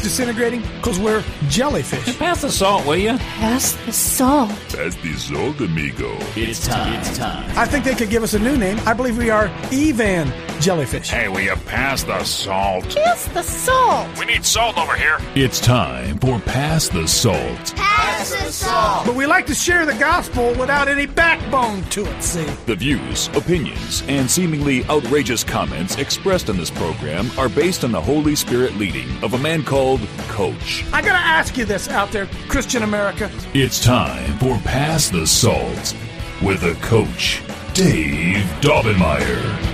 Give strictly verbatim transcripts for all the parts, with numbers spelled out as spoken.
disintegrating? Because we're jellyfish. Pass the salt, will you? Pass the salt. Pass the salt, amigo. It's time. It's time. I think they could give us a new name. I believe we are Evan jellyfish. Hey, will you pass the salt? Pass the salt. We need salt over here. It's time for Pass the Salt. Pass the salt. But we like to share the gospel without any backbone to it, see? The views, opinions, and seemingly outrageous comments expressed in this program are based on the Holy Spirit leading of a man called Coach. I gotta ask you this out there, Christian America. It's time for Pass the Salt with a Coach, Dave Daubenmire.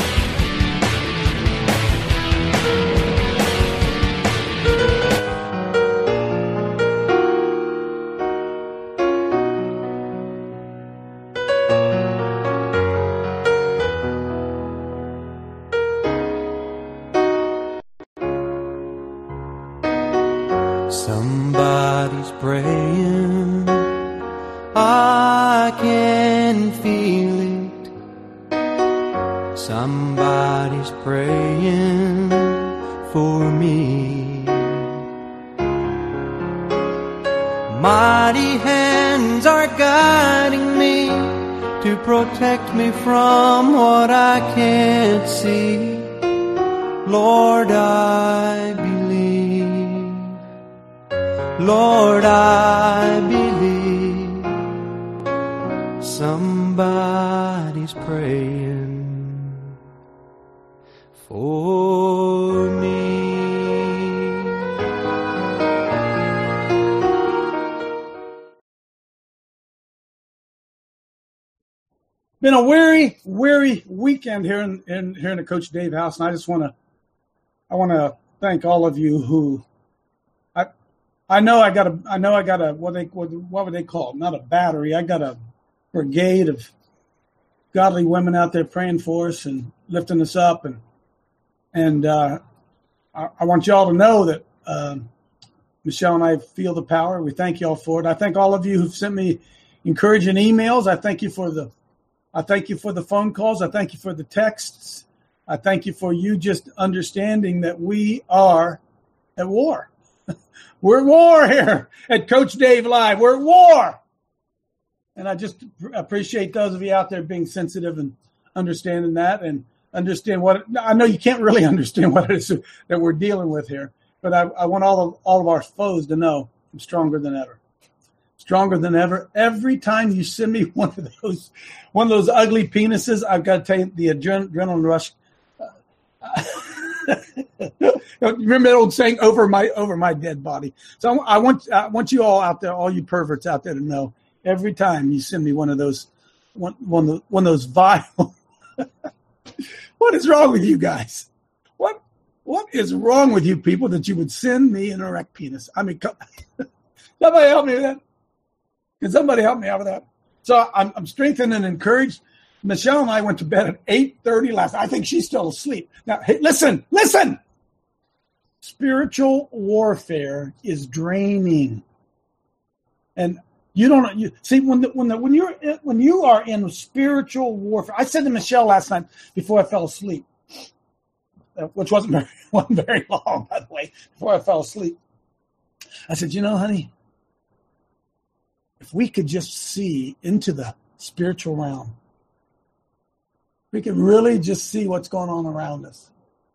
Somebody's praying, I can feel it. Somebody's praying for me. Mighty hands are guiding me to protect me from what I can't see. Lord, I believe. Lord, I believe somebody's praying for me. Been a weary, weary weekend here in, in here in the Coach Dave house, and I just want to, I want to thank all of you who. I know I got a, I know I got a, what they, what, what would they call it? Not a battery. I got a brigade of godly women out there praying for us and lifting us up. And, and, uh, I, I want y'all to know that, um, Michelle and I feel the power. We thank y'all for it. I thank all of you who've sent me encouraging emails. I thank you for the, I thank you for the phone calls. I thank you for the texts. I thank you for you just understanding that we are at war. We're at war here at Coach Dave Live. We're at war. And I just appreciate those of you out there being sensitive and understanding that and understand what – I know you can't really understand what it is that we're dealing with here, but I, I want all of all of our foes to know I'm stronger than ever. Stronger than ever. Every time you send me one of those one of those ugly penises, I've got to tell you the adren- adrenaline rush uh, – remember that old saying, over my over my dead body. So I want I want you all out there, all you perverts out there, to know every time you send me one of those one one of, one of those vile what is wrong with you guys? What what is wrong with you people that you would send me an erect penis? I mean, somebody help me with that. Can somebody help me out with that? So I'm I'm strengthened and encouraged. Michelle and I went to bed at eight thirty last night. I think she's still asleep. Now, hey, listen, listen. Spiritual warfare is draining. And you don't you see when the, when the, when you're when you are in spiritual warfare. I said to Michelle last night before I fell asleep, which wasn't very, wasn't very long, by the way, before I fell asleep. I said, you know, honey, if we could just see into the spiritual realm, we could really just see what's going on around us.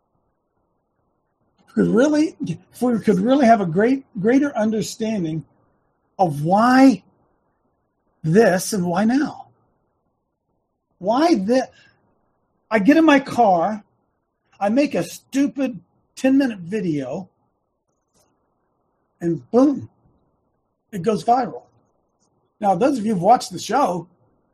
If we could really, if we could really have a great, greater understanding of why this and why now. Why this? I get in my car, I make a stupid ten-minute video, and boom, it goes viral. Now, those of you who've watched the show,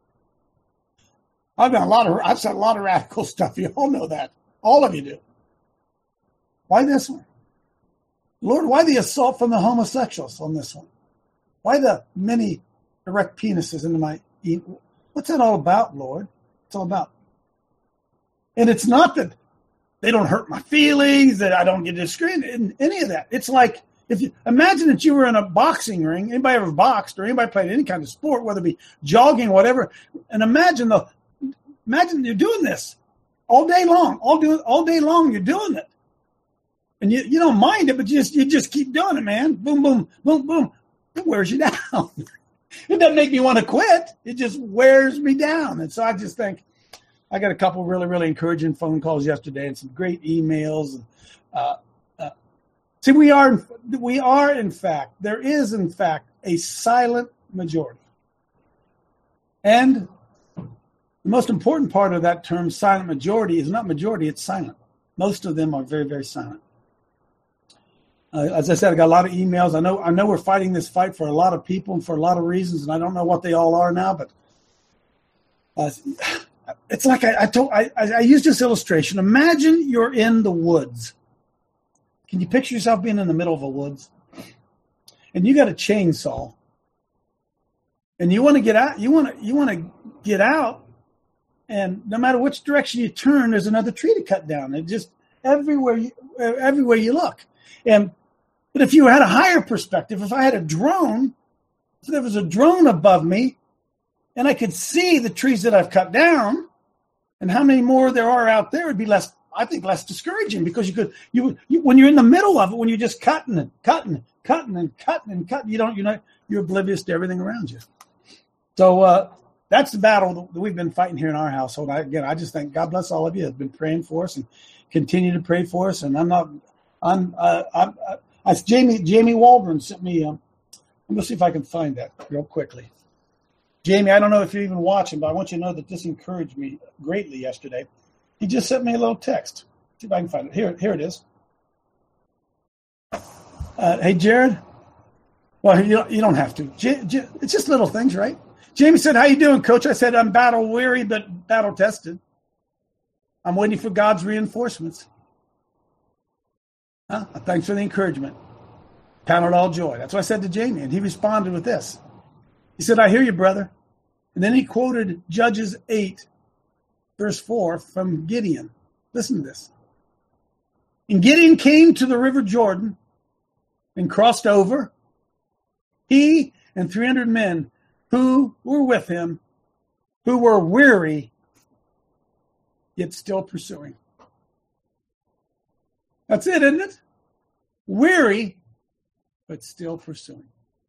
I've done a lot of, I've said a lot of radical stuff. You all know that. All of you do. Why this one? Lord, why the assault from the homosexuals on this one? Why the many erect penises into my, what's that all about, Lord? It's all about. And it's not that they don't hurt my feelings, that I don't get discriminated, any of that. It's like, if you imagine that you were in a boxing ring, anybody ever boxed or anybody played any kind of sport, whether it be jogging, whatever, and imagine the, imagine you're doing this all day long, all do all day long. You're doing it, And you, you don't mind it, but you just you just keep doing it, man. Boom, boom, boom, boom. It wears you down. It doesn't make me want to quit. It just wears me down. And so I just think I got a couple really, really encouraging phone calls yesterday and some great emails. And, uh, uh, see, we are, we are, in fact, there is, in fact, a silent majority. And the most important part of that term, silent majority, is not majority, it's silent. Most of them are very, very silent. Uh, as I said, I got a lot of emails. I know I know we're fighting this fight for a lot of people and for a lot of reasons, and I don't know what they all are now, but uh, it's like I, I told I, I used this illustration. Imagine you're in the woods. Can you picture yourself being in the middle of the woods? And you got a chainsaw. And you want to get out, you want to you want to get out, and no matter which direction you turn, there's another tree to cut down. And just everywhere you everywhere you look. And but if you had a higher perspective, if I had a drone, if there was a drone above me, and I could see the trees that I've cut down, and how many more there are out there, it'd be less, I think, less discouraging because you could, you, you when you're in the middle of it, when you're just cutting and cutting, cutting and cutting and cutting, you don't, you know, you're oblivious to everything around you. So uh, that's the battle that we've been fighting here in our household. I, again, I just think God bless all of you have been praying for us and continue to pray for us. And I'm not. I'm, uh, I'm, uh, I, Jamie Jamie Waldron sent me. Um, I'm gonna see if I can find that real quickly. Jamie, I don't know if you're even watching, but I want you to know that this encouraged me greatly yesterday. He just sent me a little text. See if I can find it. Here, here it is. Uh, hey, Jared. Well, you don't, you don't have to. J- J- it's just little things, right? Jamie said, "How you doing, Coach?" I said, "I'm battle weary, but battle tested. I'm waiting for God's reinforcements." Huh? Thanks for the encouragement. Count it all joy. That's what I said to Jamie, and he responded with this. He said, "I hear you, brother." And then he quoted Judges eight, verse four from Gideon. Listen to this. And Gideon came to the river Jordan and crossed over, he and three hundred men who were with him, who were weary, yet still pursuing. That's it, isn't it? Weary, but still pursuing.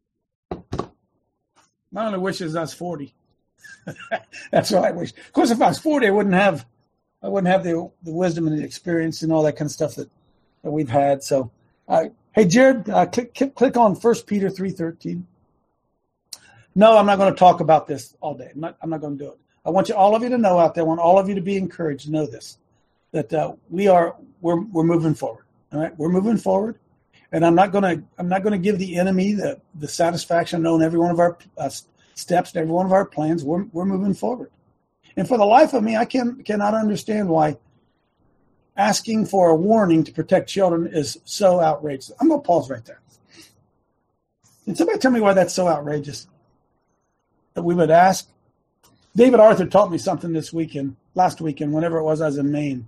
My only wish is I was forty. That's what I wish. Of course, if I was forty, I wouldn't have, I wouldn't have the the wisdom and the experience and all that kind of stuff that, that we've had. So, uh, hey, Jared, uh, click, click click on First Peter three thirteen. No, I'm not going to talk about this all day. I'm not. I'm not going to do it. I want you, all of you, to know out there. I want all of you to be encouraged to know this. That uh, we are we're we're moving forward. All right, we're moving forward, and I'm not gonna I'm not gonna give the enemy the the satisfaction of knowing every one of our uh, steps, every one of our plans. We're we're moving forward, and for the life of me, I can cannot understand why asking for a warning to protect children is so outrageous. I'm gonna pause right there. Can somebody tell me why that's so outrageous? That we would ask. David Arthur taught me something this weekend, last weekend, whenever it was I was in Maine.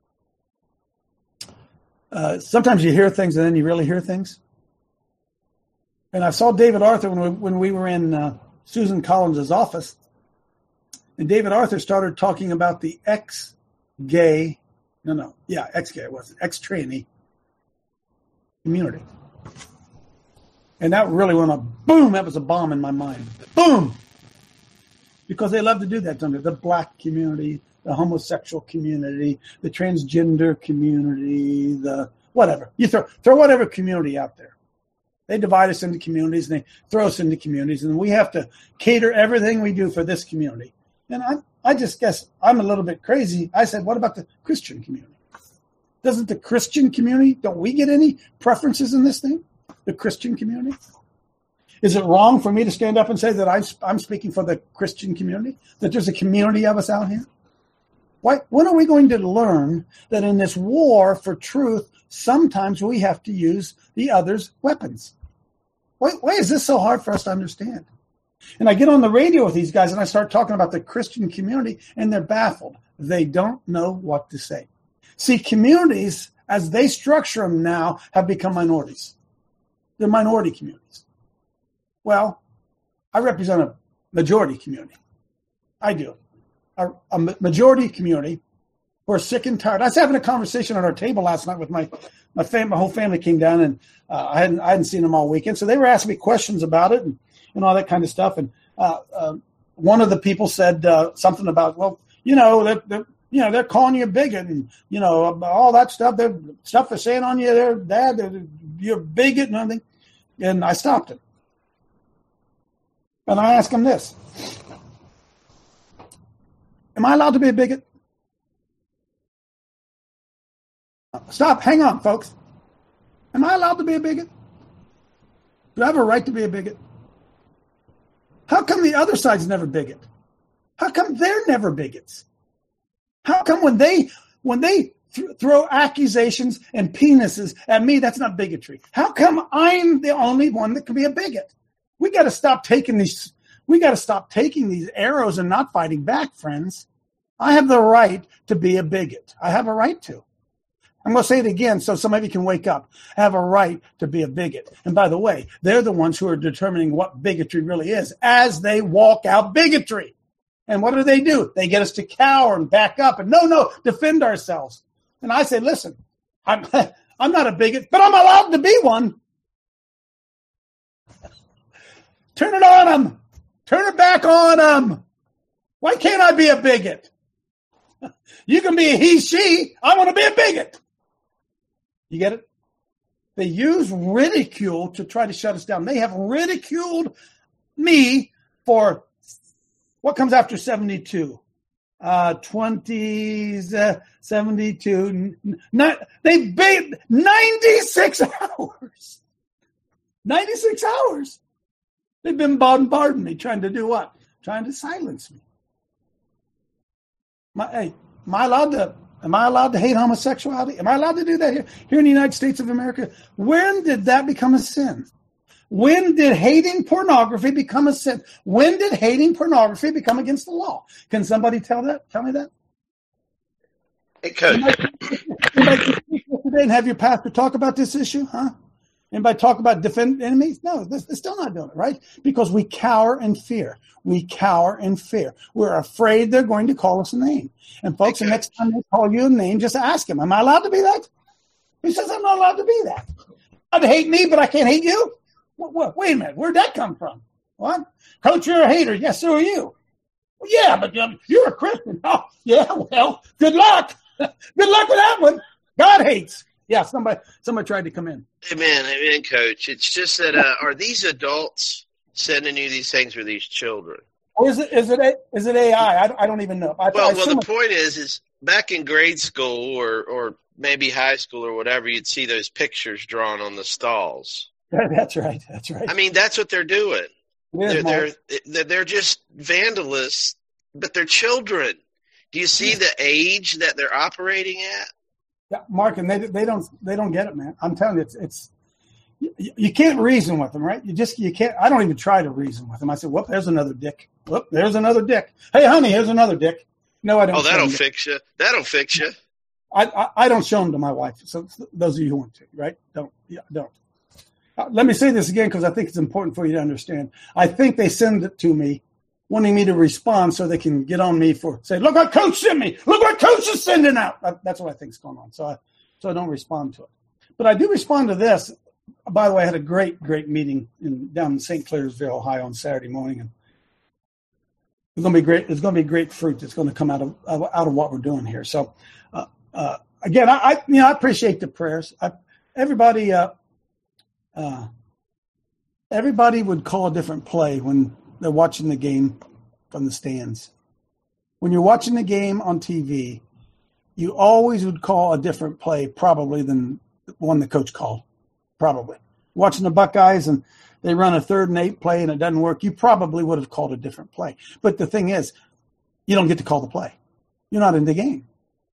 Uh, sometimes you hear things and then you really hear things. And I saw David Arthur when we, when we were in uh, Susan Collins' office. And David Arthur started talking about the ex-gay, no, no, yeah, ex-gay, it was ex-trainee community. And that really went a boom, that was a bomb in my mind. Boom! Because they love to do that, don't they? The black community, the homosexual community, the transgender community, the whatever. You throw throw whatever community out there. They divide us into communities and they throw us into communities, and we have to cater everything we do for this community. And I I just guess I'm a little bit crazy. I said, what about the Christian community? Doesn't the Christian community, don't we get any preferences in this thing? The Christian community? Is it wrong for me to stand up and say that I'm speaking for the Christian community, that there's a community of us out here? Why, when are we going to learn that in this war for truth, sometimes we have to use the other's weapons? Why, why is this so hard for us to understand? And I get on the radio with these guys and I start talking about the Christian community, and they're baffled. They don't know what to say. See, communities, as they structure them now, have become minorities. They're minority communities. Well, I represent a majority community. I do. A, a majority community We're sick and tired. I was having a conversation at our table last night with my my, fam- my whole family came down, and uh, I hadn't I hadn't seen them all weekend, so they were asking me questions about it and, and all that kind of stuff. And uh, uh, one of the people said uh, something about, well, you know, they're, they're, you know, they're calling you a bigot, and you know all that stuff. They're stuff they're saying on you, their dad, they're, you're a bigot and everything. And I stopped it, and I asked him this: am I allowed to be a bigot? Stop. Hang on, folks. Am I allowed to be a bigot? Do I have a right to be a bigot? How come the other side's never bigot? How come they're never bigots? How come when they when they th- throw accusations and penises at me, that's not bigotry? How come I'm the only one that can be a bigot? We got to stop taking these. We got to stop taking these arrows and not fighting back, friends. I have the right to be a bigot. I have a right to. I'm going to say it again so some of you can wake up. I have a right to be a bigot. And by the way, they're the ones who are determining what bigotry really is as they walk out bigotry. And what do they do? They get us to cower and back up and no, no, defend ourselves. And I say, listen, I'm, I'm not a bigot, but I'm allowed to be one. Turn it on them. Turn it back on them. Why can't I be a bigot? You can be a he, she. I want to be a bigot. You get it? They use ridicule to try to shut us down. They have ridiculed me for what comes after seventy-two? Uh, twenties, uh, seventy-two. Not, they've been ninety-six hours. ninety-six hours. They've been bombarding me, trying to do what? Trying to silence me. My, hey, am I allowed to? Am I allowed to hate homosexuality? Am I allowed to do that here, here in the United States of America? When did that become a sin? When did hating pornography become a sin? When did hating pornography become against the law? Can somebody tell that? Tell me that? It could. Anybody today and have your pastor talk about this issue, huh? Anybody talk about defend enemies? No, they're still not doing it, right? Because we cower in fear. We cower in fear. We're afraid they're going to call us a name. And folks, the next time they call you a name, just ask him, am I allowed to be that? He says, I'm not allowed to be that. You're allowed to hate me, but I can't hate you? What, what, wait a minute. Where'd that come from? What? Coach, you're a hater. Yes, so are you. Well, yeah, but um, you're a Christian. Oh, yeah, well, good luck. Good luck with that one. God hates. Yeah, somebody somebody tried to come in. Amen, amen, Coach. It's just that uh, are these adults sending you these things, or these children? Or is it is it a, is it A I? I, I don't even know. I, well, I well, the point is, is back in grade school or or maybe high school or whatever, you'd see those pictures drawn on the stalls. That's right. That's right. I mean, that's what they're doing. Is, they're, they're they're just vandalists, but they're children. Do you see the age that they're operating at? Yeah, Mark, and they they don't they don't get it, man. I'm telling you, it's it's you, you can't reason with them, right? You just you can't. I don't even try to reason with them. I say, whoop, there's another dick. Whoop, there's another dick. Hey, honey, here's another dick. No, I don't. Oh, that'll fix you. That'll fix you. I, I I don't show them to my wife. So those of you who want to, right? Don't yeah, don't. Uh, let me say this again because I think it's important for you to understand. I think they send it to me, wanting me to respond so they can get on me for say, look what Coach sent me. Look what Coach is sending out. That's what I think is going on. So I, so I don't respond to it. But I do respond to this. By the way, I had a great, great meeting in down in Saint Clairsville, Ohio on Saturday morning. And it's going to be great. It's going to be great fruit that's going to come out of, out of what we're doing here. So uh, uh, again, I, I, you know, I appreciate the prayers. I, everybody, uh, uh, everybody would call a different play when they're watching the game from the stands. When you're watching the game on T V, you always would call a different play probably than the one the coach called. Probably. Watching the Buckeyes and they run a third and eight play and it doesn't work, you probably would have called a different play. But the thing is, you don't get to call the play. You're not in the game.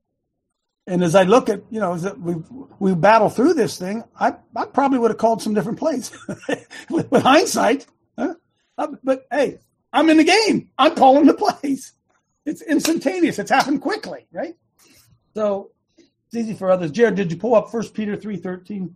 And as I look at, you know, as we we battle through this thing, I, I probably would have called some different plays with, with hindsight. Huh? But, hey, I'm in the game. I'm calling the plays. It's instantaneous. It's happened quickly, right? So it's easy for others. Jared, did you pull up First Peter three thirteen?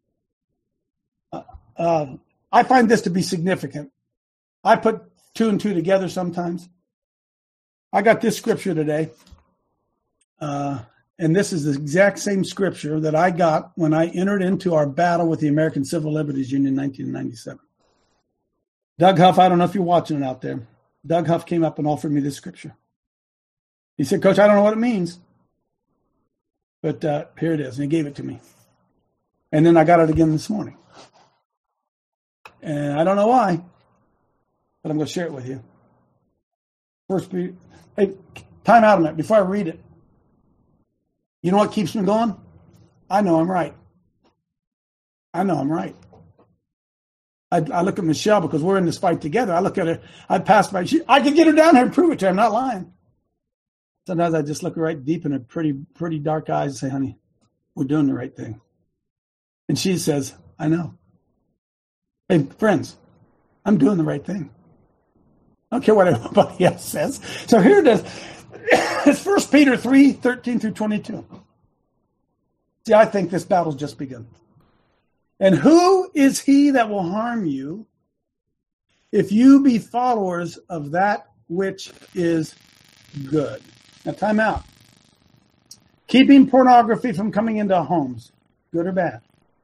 Uh, uh, I find this to be significant. I put two and two together sometimes. I got this scripture today. Uh, and this is the exact same scripture that I got when I entered into our battle with the American Civil Liberties Union in nineteen ninety-seven. Doug Huff, I don't know if you're watching it out there. Doug Huff came up and offered me this scripture. He said, Coach, I don't know what it means, but uh, here it is. And he gave it to me. And then I got it again this morning. And I don't know why, but I'm going to share it with you. First, hey, time out a minute before I read it. You know what keeps me going? I know I'm right. I know I'm right. I, I look at Michelle because we're in this fight together. I look at her. I pass by. She, I could get her down here and prove it to her. I'm not lying. Sometimes I just look her right deep in her pretty, pretty dark eyes and say, honey, we're doing the right thing. And she says, I know. Hey, friends, I'm doing the right thing. I don't care what anybody else says. So here it is. It's First Peter three, thirteen through twenty-two. See, I think this battle's just begun. And who is he that will harm you if you be followers of that which is good? Now, time out. Keeping pornography from coming into homes, good or bad?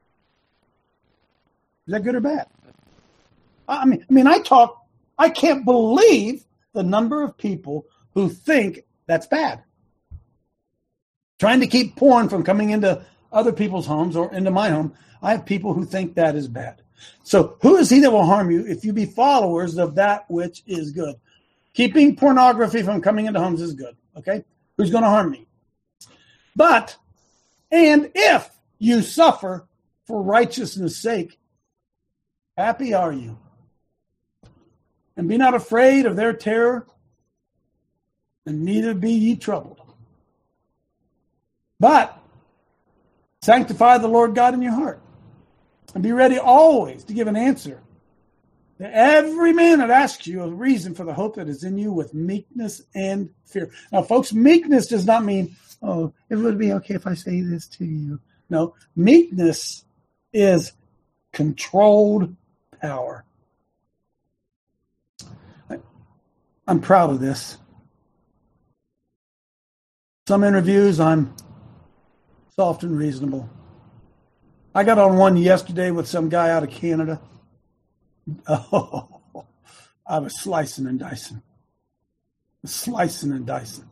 Is that good or bad? I mean, I mean, I talk, I can't believe the number of people who think that's bad. Trying to keep porn from coming into other people's homes or into my home, I have people who think that is bad. So who is he that will harm you if you be followers of that which is good? Keeping pornography from coming into homes is good. Okay? Who's going to harm me? But, and if you suffer for righteousness' sake, happy are you. And be not afraid of their terror, and neither be ye troubled. But sanctify the Lord God in your heart, and be ready always to give an answer to every man that asks you a reason for the hope that is in you with meekness and fear. Now, folks, meekness does not mean, oh, it would be okay if I say this to you. No, meekness is controlled power. I'm proud of this. Some interviews, I'm soft and reasonable. I got on one yesterday with some guy out of Canada. Oh, I was slicing and dicing. Slicing and dicing.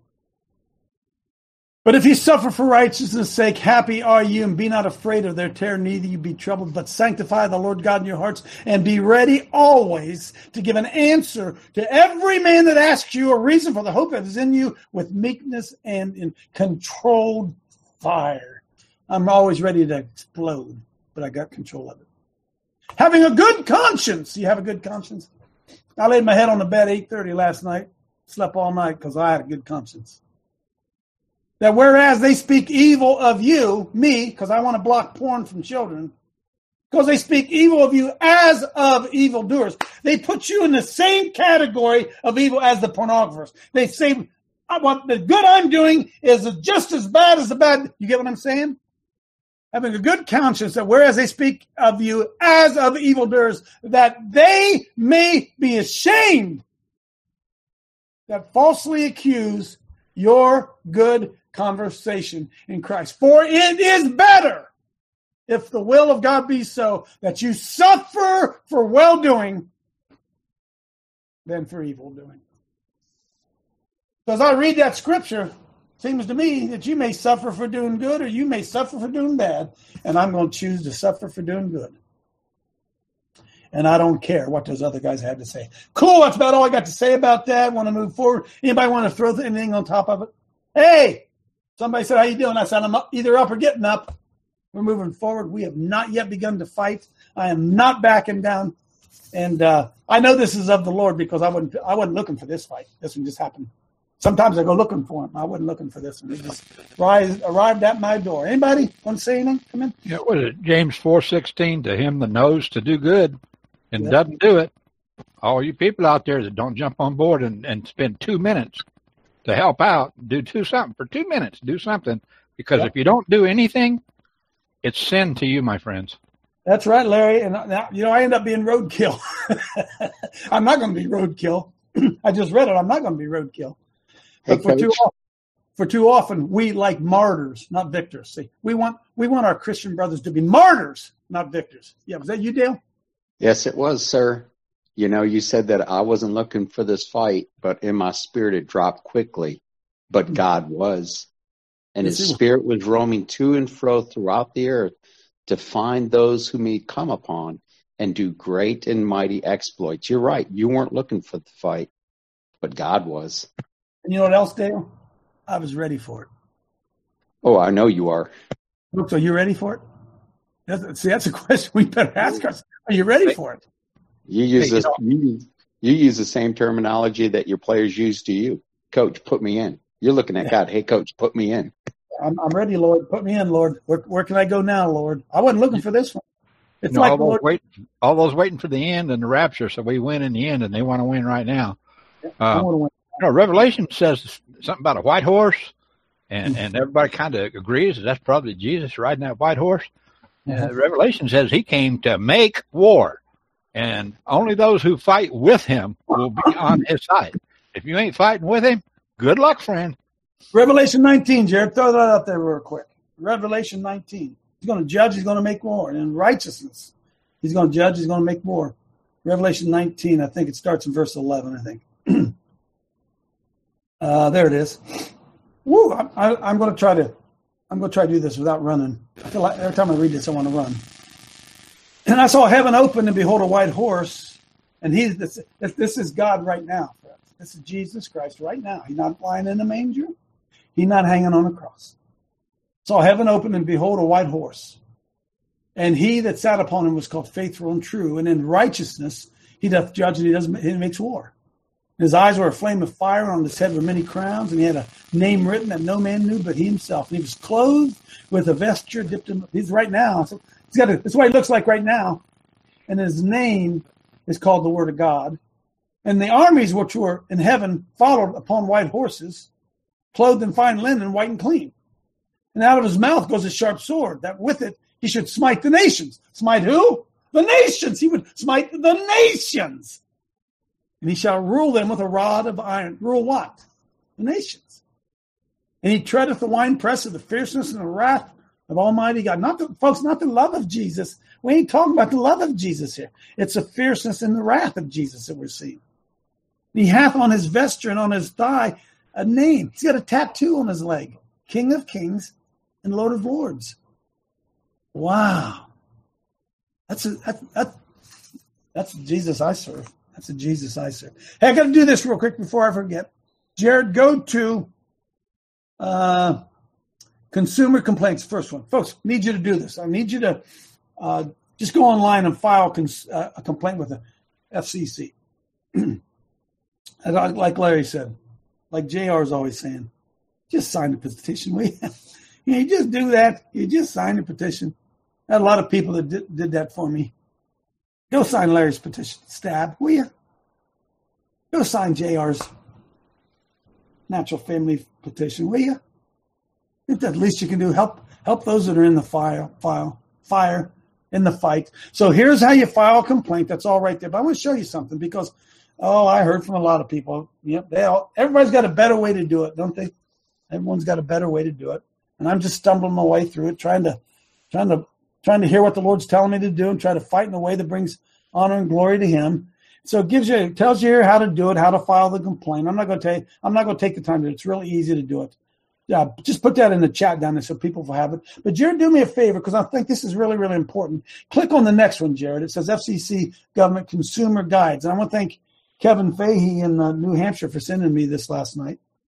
But if you suffer for righteousness' sake, happy are you, and be not afraid of their terror, neither you be troubled, but sanctify the Lord God in your hearts, and be ready always to give an answer to every man that asks you a reason for the hope that is in you with meekness and in controlled fire. I'm always ready to explode, but I got control of it. Having a good conscience. You have a good conscience? I laid my head on the bed at eight thirty last night, slept all night because I had a good conscience. That whereas they speak evil of you, me, because I want to block porn from children, because they speak evil of you as of evildoers. They put you in the same category of evil as the pornographers. They say, what the good I'm doing is just as bad as the bad. You get what I'm saying? Having a good conscience, that whereas they speak of you as of evildoers, that they may be ashamed that falsely accuse your good conversation in Christ. For it is better, if the will of God be so, that you suffer for well-doing than for evil-doing. So as I read that scripture, it seems to me that you may suffer for doing good or you may suffer for doing bad. And I'm going to choose to suffer for doing good. And I don't care what those other guys had to say. Cool, that's about all I got to say about that. Want to move forward? Anybody want to throw anything on top of it? Hey, somebody said, how you doing? I said, I'm up, either up or getting up. We're moving forward. We have not yet begun to fight. I am not backing down. And uh, I know this is of the Lord because I wasn't, I wasn't looking for this fight. This one just happened. Sometimes I go looking for him. I wasn't looking for this one. It just arrived, arrived at my door. Anybody want to say anything? Come in. Yeah, what is it? James four sixteen, to him that knows to do good and Yeah. doesn't do it. All you people out there that don't jump on board and, and spend two minutes to help out, do two something for two minutes, do something. Because Yep. if you don't do anything, it's sin to you, my friends. That's right, Larry. And now, you know, I end up being roadkill. I'm not going to be roadkill. I just read it. I'm not going to be roadkill. But Hey, for too Coach. long. For too often we like martyrs, not victors. See, we want we want our Christian brothers to be martyrs, not victors. Yeah, was that you, Dale? Yes, it was, sir. You know, you said that I wasn't looking for this fight, but in my spirit it dropped quickly. But God was. And his spirit was roaming to and fro throughout the earth to find those whom he'd come upon and do great and mighty exploits. You're right. You weren't looking for the fight, but God was. And you know what else, Dale? I was ready for it. Oh, I know you are. So you ready for it? That's, see, that's a question we better ask us. Are you ready for it? You use, this, you, you use the same terminology that your players use to you. Coach, put me in. You're looking at yeah. God. Hey, coach, put me in. I'm, I'm ready, Lord. Put me in, Lord. Where, where can I go now, Lord? I wasn't looking for this one. It's you know, like all, those Lord, wait, all those waiting for the end and the rapture, so we win in the end, and they want to win right now. Yeah, uh, I want to win. You know, Revelation says something about a white horse, and, and everybody kind of agrees that that's probably Jesus riding that white horse. Mm-hmm. Uh, Revelation says he came to make war, and only those who fight with him will be on his side. If you ain't fighting with him, good luck, friend. Revelation nineteen, Jared, throw that out there real quick. Revelation nineteen. He's going to judge, he's going to make war. And in righteousness, he's going to judge, he's going to make war. Revelation nineteen, I think it starts in verse eleven, I think. uh, there it is. Woo, I, I, I'm going to try to, I'm going to try to do this without running. I feel like every time I read this, I want to run. And I saw heaven open, and behold, a white horse. And he, this, this is God right now. This is Jesus Christ right now. He's not lying in a manger. He's not hanging on a cross. Saw heaven open, and behold, a white horse. And he that sat upon him was called Faithful and True. And in righteousness he doth judge, and he doesn't he makes war. His eyes were a flame of fire, and on his head were many crowns, and he had a name written that no man knew but he himself. And he was clothed with a vesture dipped in. He's right now. So he's got. A, that's what he looks like right now. And his name is called the Word of God. And the armies which were in heaven followed upon white horses, clothed in fine linen, white and clean. And out of his mouth goes a sharp sword, that with it he should smite the nations. Smite who? The nations. He would smite the nations. And he shall rule them with a rod of iron. Rule what? The nations. And he treadeth the winepress of the fierceness and the wrath of Almighty God. Not the, folks, not the love of Jesus. We ain't talking about the love of Jesus here. It's the fierceness and the wrath of Jesus that we're seeing. He hath on his vesture and on his thigh a name. He's got a tattoo on his leg. King of Kings and Lord of Lords. Wow. That's a, that, that, that's Jesus I serve. That's a Jesus I serve. Hey, I got to do this real quick before I forget. Jared, go to uh, consumer complaints. First one. Folks, I need you to do this. I need you to uh, just go online and file cons- uh, a complaint with the F C C. Like Larry said, like J R is always saying, just sign the petition. We, you, know, you just do that. You just sign the petition. I had a lot of people that did, did that for me. Go sign Larry's petition. Stab, will you? Go sign J R's natural family petition, will you? It's the least you can do. Help help those that are in the fire, file, fire, in the fight. So here's how you file a complaint. That's all right there. But I want to show you something because, oh, I heard from a lot of people. Yep, they all, everybody's got a better way to do it, don't they? Everyone's got a better way to do it. And I'm just stumbling my way through it, trying to, trying to, trying to hear what the Lord's telling me to do and try to fight in a way that brings honor and glory to Him. So it gives you, it tells you here how to do it, how to file the complaint. I'm not going to tell you, I'm not going to take the time to do it. It's really easy to do it. Yeah, just put that in the chat down there so people will have it. But Jared, do me a favor because I think this is really, really important. Click on the next one, Jared. It says F C C Government Consumer Guides. And I want to thank Kevin Fahey in uh, New Hampshire for sending me this last night.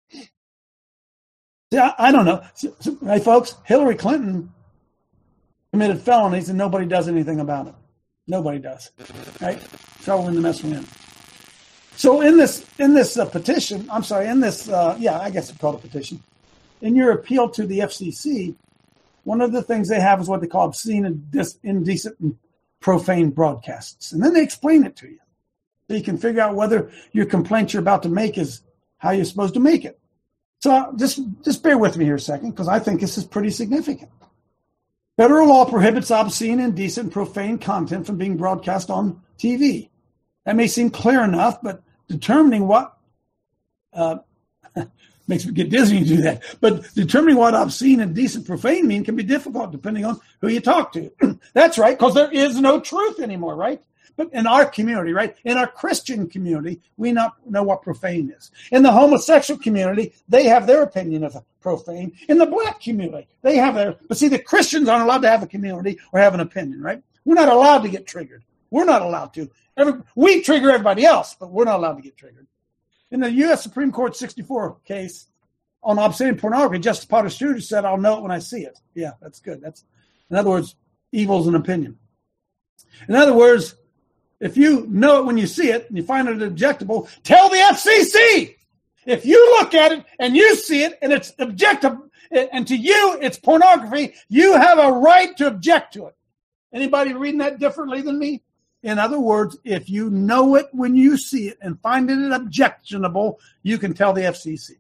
Yeah, I don't know. So, so, hey, folks, Hillary Clinton committed felonies and nobody does anything about it. Nobody does. Right? Trouble in the mess we're in. So in this in this uh, petition, I'm sorry, in this, uh, yeah, I guess it's called a petition. In your appeal to the F C C, one of the things they have is what they call obscene and dis- indecent and profane broadcasts. And then they explain it to you. So you can figure out whether your complaint you're about to make is how you're supposed to make it. So just, just bear with me here a second, because I think this is pretty significant. Federal law prohibits obscene, indecent, and profane content from being broadcast on T V. That may seem clear enough, but determining what uh, Makes me get dizzy to do that. But determining what obscene, indecent, profane mean can be difficult depending on who you talk to. That's right, because there is no truth anymore, right? But in our community, right, in our Christian community, we not know what profane is. In the homosexual community, they have their opinion of profane. In the black community, they have their, but see, the Christians aren't allowed to have a community or have an opinion, right? We're not allowed to get triggered. We're not allowed to. Every, we trigger everybody else, but we're not allowed to get triggered. In the U S Supreme Court sixty-four case on obscene pornography, Justice Potter Stewart said, I'll know it when I see it. Yeah, that's good. That's, in other words, evil's an opinion. In other words, if you know it when you see it and you find it objectable, tell the F C C. If you look at it and you see it and it's objective, and to you it's pornography, you have a right to object to it. Anybody reading that differently than me? In other words, if you know it when you see it and find it objectionable, you can tell the F C C.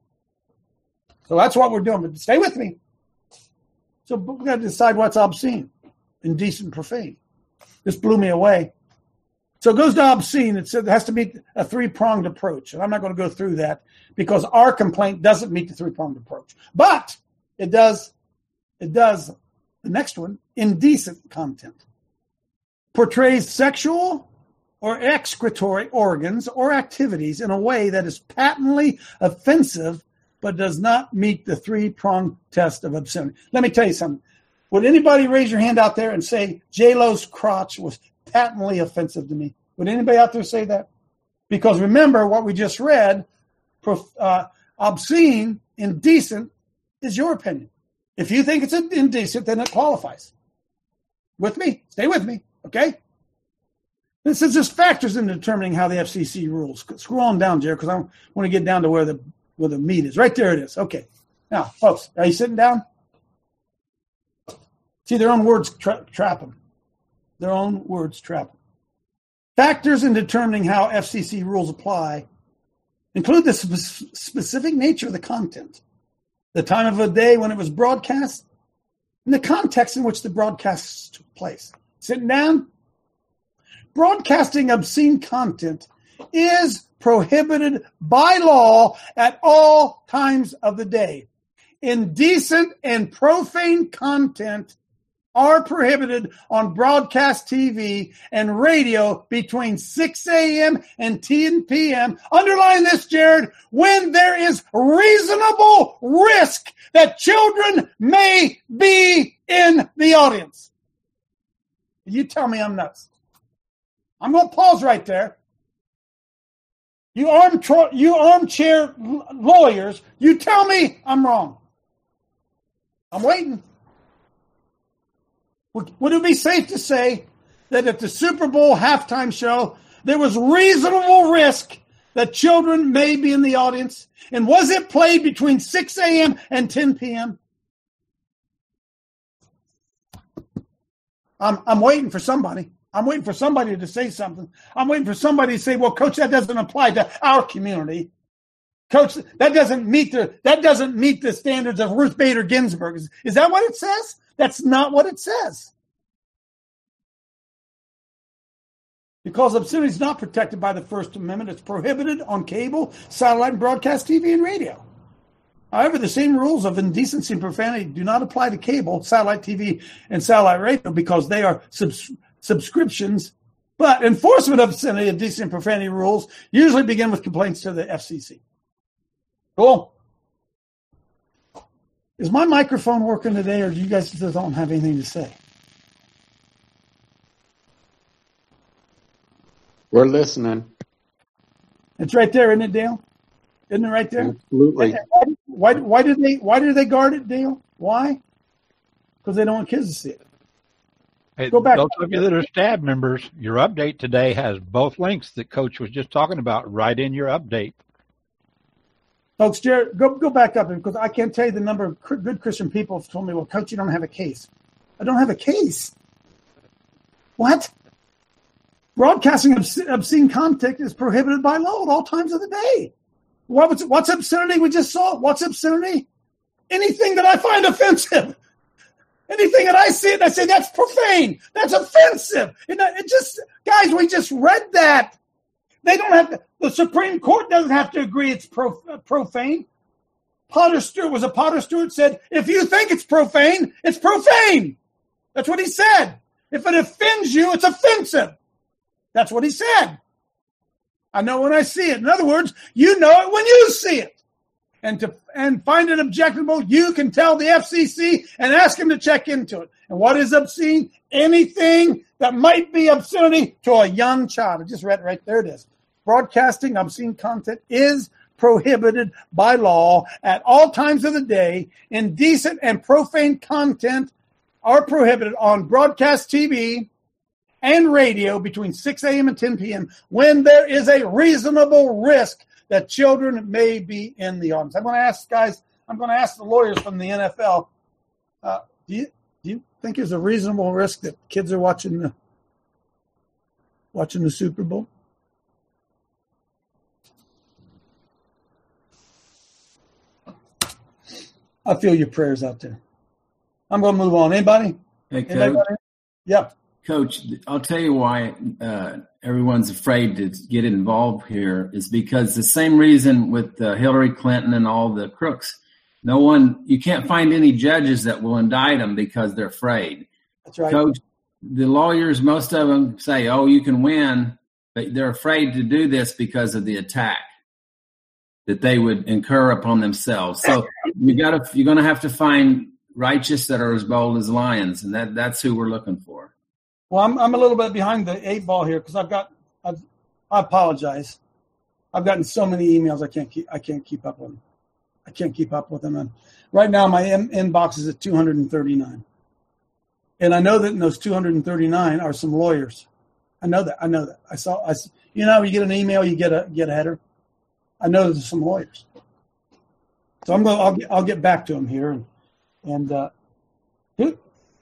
So that's what we're doing. But stay with me. So we've got to decide what's obscene, indecent, profane. This blew me away. So it goes to obscene. It says it has to meet a three-pronged approach. And I'm not going to go through that because our complaint doesn't meet the three-pronged approach. But it does, it does, the next one, indecent content. Portrays sexual or excretory organs or activities in a way that is patently offensive but does not meet the three-pronged test of obscenity. Let me tell you something. Would anybody raise your hand out there and say J-Lo's crotch was patently offensive to me? Would anybody out there say that? Because remember what we just read, uh, obscene, indecent is your opinion. If you think it's indecent, then it qualifies. With me? Stay with me. Okay? This is just factors in determining how the F C C rules. Scroll on down, Jared, because I want to get down to where the where the meat is. Right there it is. Okay. Now, folks, are you sitting down? See, their own words tra- trap them. Their own words trap them. Factors in determining how F C C rules apply include the sp- specific nature of the content, the time of the day when it was broadcast, and the context in which the broadcast took place. Sitting down? Broadcasting obscene content is prohibited by law at all times of the day. Indecent and profane content are prohibited on broadcast T V and radio between six a.m. and ten p.m. Underline this, Jared, when there is reasonable risk that children may be in the audience. You tell me I'm nuts. I'm going to pause right there. You, arm tro- you armchair lawyers, you tell me I'm wrong. I'm waiting. Would it be safe to say that at the Super Bowl halftime show, there was reasonable risk that children may be in the audience? And was it played between six a.m. and ten p.m.? I'm, I'm waiting for somebody. I'm waiting for somebody to say something. I'm waiting for somebody to say, well, Coach, that doesn't apply to our community. Coach, that doesn't meet the that doesn't meet the standards of Ruth Bader Ginsburg. Is, is that what it says? That's not what it says. Because obscenity is not protected by the First Amendment, it's prohibited on cable, satellite, and broadcast T V and radio. However, the same rules of indecency and profanity do not apply to cable, satellite T V, and satellite radio because they are subs- subscriptions. But enforcement of obscenity, indecency, and profanity rules usually begin with complaints to the F C C. Cool. Is my microphone working today, or do you guys just don't have anything to say? We're listening. It's right there, isn't it, Dale? Isn't it right there? Absolutely. Why, why, why did they Why do they guard it, Dale? Why? Because they don't want kids to see it. Hey, Go back. Those of you that are staff members, your update today has both links that Coach was just talking about right in your update. Folks, Jared, go go back up because I can't tell you the number of good Christian people have told me, well, Coach, you don't have a case. I don't have a case. What? Broadcasting obscene, obscene content is prohibited by law at all times of the day. What was, what's obscenity we just saw? What's obscenity? Anything that I find offensive. Anything that I see and I say, that's profane. That's offensive. And it just, guys, we just read that. They don't have to, the Supreme Court doesn't have to agree it's prof, profane. Potter Stewart, was it Potter Stewart said, if you think it's profane, it's profane. That's what he said. If it offends you, it's offensive. That's what he said. I know when I see it. In other words, you know it when you see it. And to and find it objectionable, you can tell the F C C and ask him to check into it. And what is obscene? Anything that might be obscenity to a young child. I just read it right there. It is. Broadcasting obscene content is prohibited by law at all times of the day. Indecent and profane content are prohibited on broadcast T V and radio between six a.m. and ten p.m. when there is a reasonable risk that children may be in the audience. I'm going to ask guys, I'm going to ask the lawyers from the N F L, uh, do you do you think there's a reasonable risk that kids are watching the watching the Super Bowl? I feel your prayers out there. I'm going to move on. Anybody? Hey, Coach. Anybody? Yeah. Coach, I'll tell you why uh, everyone's afraid to get involved here is because the same reason with uh, Hillary Clinton and all the crooks. No one, you can't find any judges that will indict them because they're afraid. That's right. Coach, the lawyers, most of them say, oh, you can win, but they're afraid to do this because of the attack that they would incur upon themselves. So you got to, you're going to have to find righteous that are as bold as lions, and that, that's who we're looking for. Well, I'm I'm a little bit behind the eight ball here because I've got I've, I apologize. I've gotten so many emails I can't keep I can't keep up with them. I can't keep up with them. And right now my in, inbox is at two hundred thirty-nine, and I know that in those two hundred thirty-nine are some lawyers. I know that. I know that. I saw. I you know you get an email, you get a get a header. I know there's some lawyers, so I'm going. I'll get, I'll get back to them here and and. Uh, who,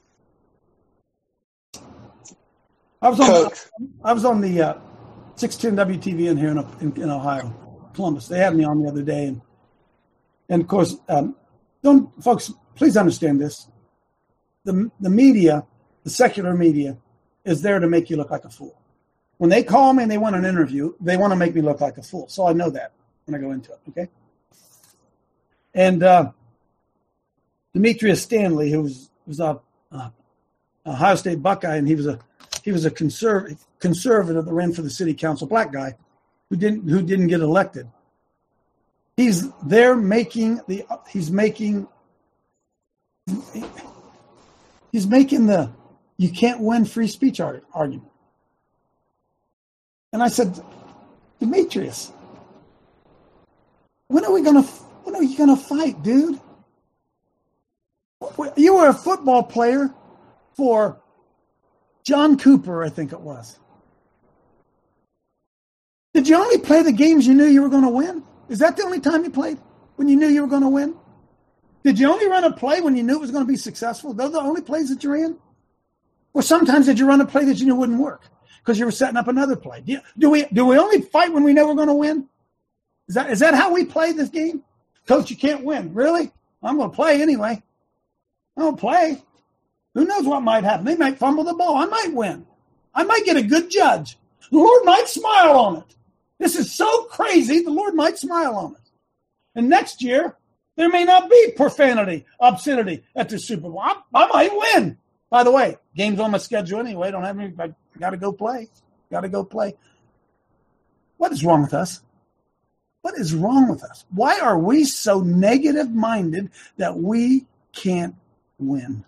I was on. The, I was on the uh, six ten W T V in here in, in, in Ohio, Columbus. They had me on the other day, and and of course, um, don't folks please understand this: the the media, the secular media, is there to make you look like a fool. When they call me and they want an interview, they want to make me look like a fool. So I know that when I go into it. Okay. And uh, Demetrius Stanley, who was was a, a Ohio State Buckeye, and he was a He was a conservative conservative that ran for the city council, black guy, who didn't who didn't get elected. He's there making the he's making he's making the you can't win free speech argument. And I said, Demetrius, when are we gonna when are you gonna fight, dude? You were a football player for John Cooper, I think it was. Did you only play the games you knew you were going to win? Is that the only time you played? When you knew you were going to win? Did you only run a play when you knew it was going to be successful? Those are the only plays that you ran? Or sometimes did you run a play that you knew wouldn't work because you were setting up another play? Do, you, do we do we only fight when we know we're going to win? Is that is that how we play this game? Coach, you can't win. Really? I'm going to play anyway. I'm going to play. Who knows what might happen? They might fumble the ball. I might win. I might get a good judge. The Lord might smile on it. This is so crazy, the Lord might smile on it. And next year, there may not be profanity, obscenity at the Super Bowl. I, I might win. By the way, game's on my schedule anyway. Don't have any. I got to go play. Got to go play. What is wrong with us? What is wrong with us? Why are we so negative-minded that we can't win?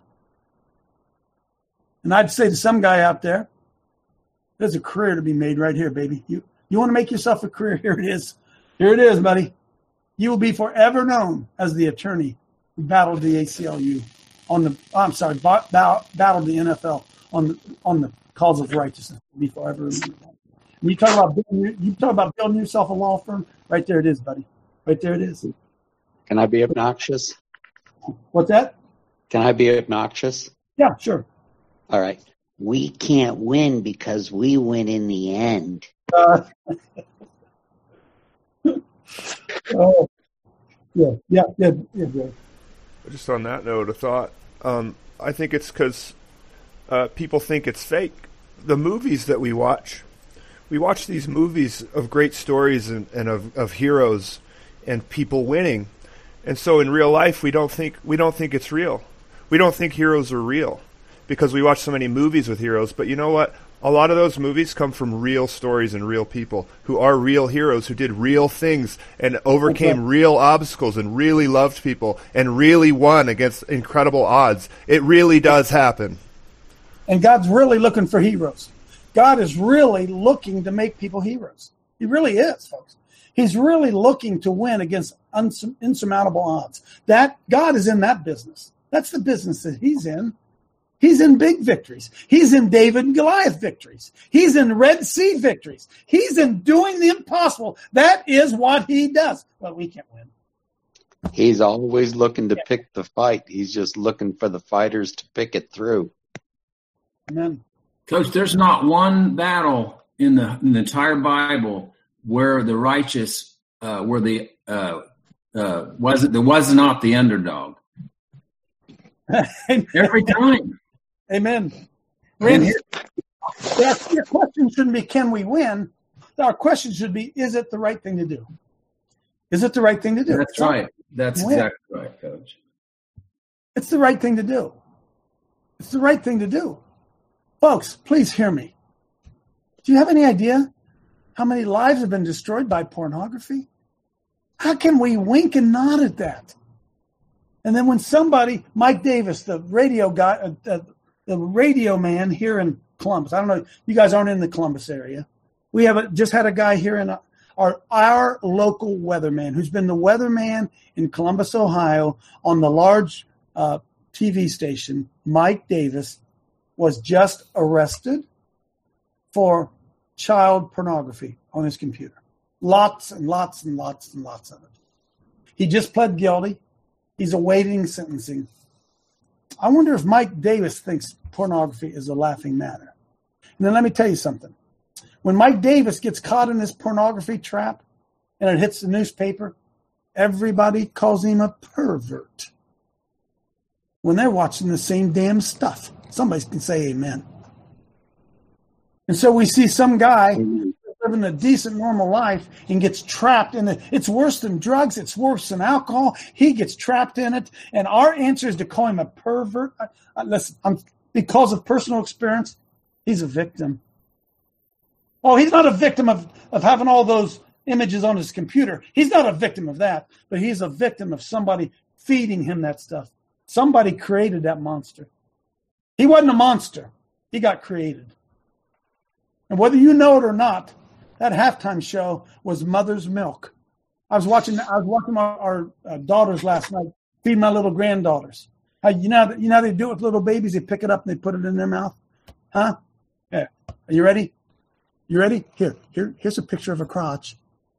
And I'd say to some guy out there, there's a career to be made right here, baby. You you want to make yourself a career? Here it is. Here it is, buddy. You will be forever known as the attorney who battled the A C L U on the. Oh, I'm sorry, bat, bat, battled the N F L on the on the cause of righteousness. You'll be forever. When you talk about building, you talk about building yourself a law firm. Right there it is, buddy. Right there it is. Can I be obnoxious? What's that? Can I be obnoxious? Yeah, sure. All right. We can't win because we win in the end. Uh, oh, yeah, yeah, yeah, yeah, yeah. Just on that note, a thought. Um, I think it's because uh, people think it's fake. The movies that we watch, we watch these movies of great stories and, and of, of heroes and people winning. And so in real life, we don't think we don't think it's real. We don't think heroes are real because we watch so many movies with heroes. But you know what? A lot of those movies come from real stories and real people who are real heroes, who did real things and overcame okay. real obstacles and really loved people and really won against incredible odds. It really does happen. And God's really looking for heroes. God is really looking to make people heroes. He really is, folks. He's really looking to win against uns- insurmountable odds. That God is in that business. That's the business that he's in. He's in big victories. He's in David and Goliath victories. He's in Red Sea victories. He's in doing the impossible. That is what he does. But we can't win. He's always looking to pick the fight. He's just looking for the fighters to pick it through. Amen. Coach, there's not one battle in the, in the entire Bible where the righteous, uh, where the uh, uh, wasn't there was not the underdog. Every time. Amen. Randy, that's, your question shouldn't be, can we win? Our question should be, is it the right thing to do? Is it the right thing to do? That's so, right. That's win. Exactly right, Coach. It's the right thing to do. It's the right thing to do. Folks, please hear me. Do you have any idea how many lives have been destroyed by pornography? How can we wink and nod at that? And then when somebody, Mike Davis, the radio guy, uh, uh, the radio man here in Columbus, I don't know, you guys aren't in the Columbus area. We have a, just had a guy here in our our local weatherman who's been the weatherman in Columbus, Ohio, on the large uh, T V station. Mike Davis was just arrested for child pornography on his computer. Lots and lots and lots and lots of it. He just pled guilty. He's awaiting sentencing. I wonder if Mike Davis thinks pornography is a laughing matter. And then let me tell you something. When Mike Davis gets caught in this pornography trap and it hits the newspaper, everybody calls him a pervert. When they're watching the same damn stuff. Somebody can say amen. And so we see some guy living a decent, normal life and gets trapped in it. It's worse than drugs. It's worse than alcohol. He gets trapped in it. And our answer is to call him a pervert. Uh, uh, listen, I'm, because of personal experience, he's a victim. Oh, he's not a victim of, of having all those images on his computer. He's not a victim of that, but he's a victim of somebody feeding him that stuff. Somebody created that monster. He wasn't a monster. He got created. And whether you know it or not, that halftime show was Mother's Milk. I was watching. I was watching our, our uh, daughters last night feed my little granddaughters. How, you know, you know how they do it with little babies. They pick it up and they put it in their mouth. Huh? Yeah. Are you ready? You ready? Here, here, here's a picture of a crotch.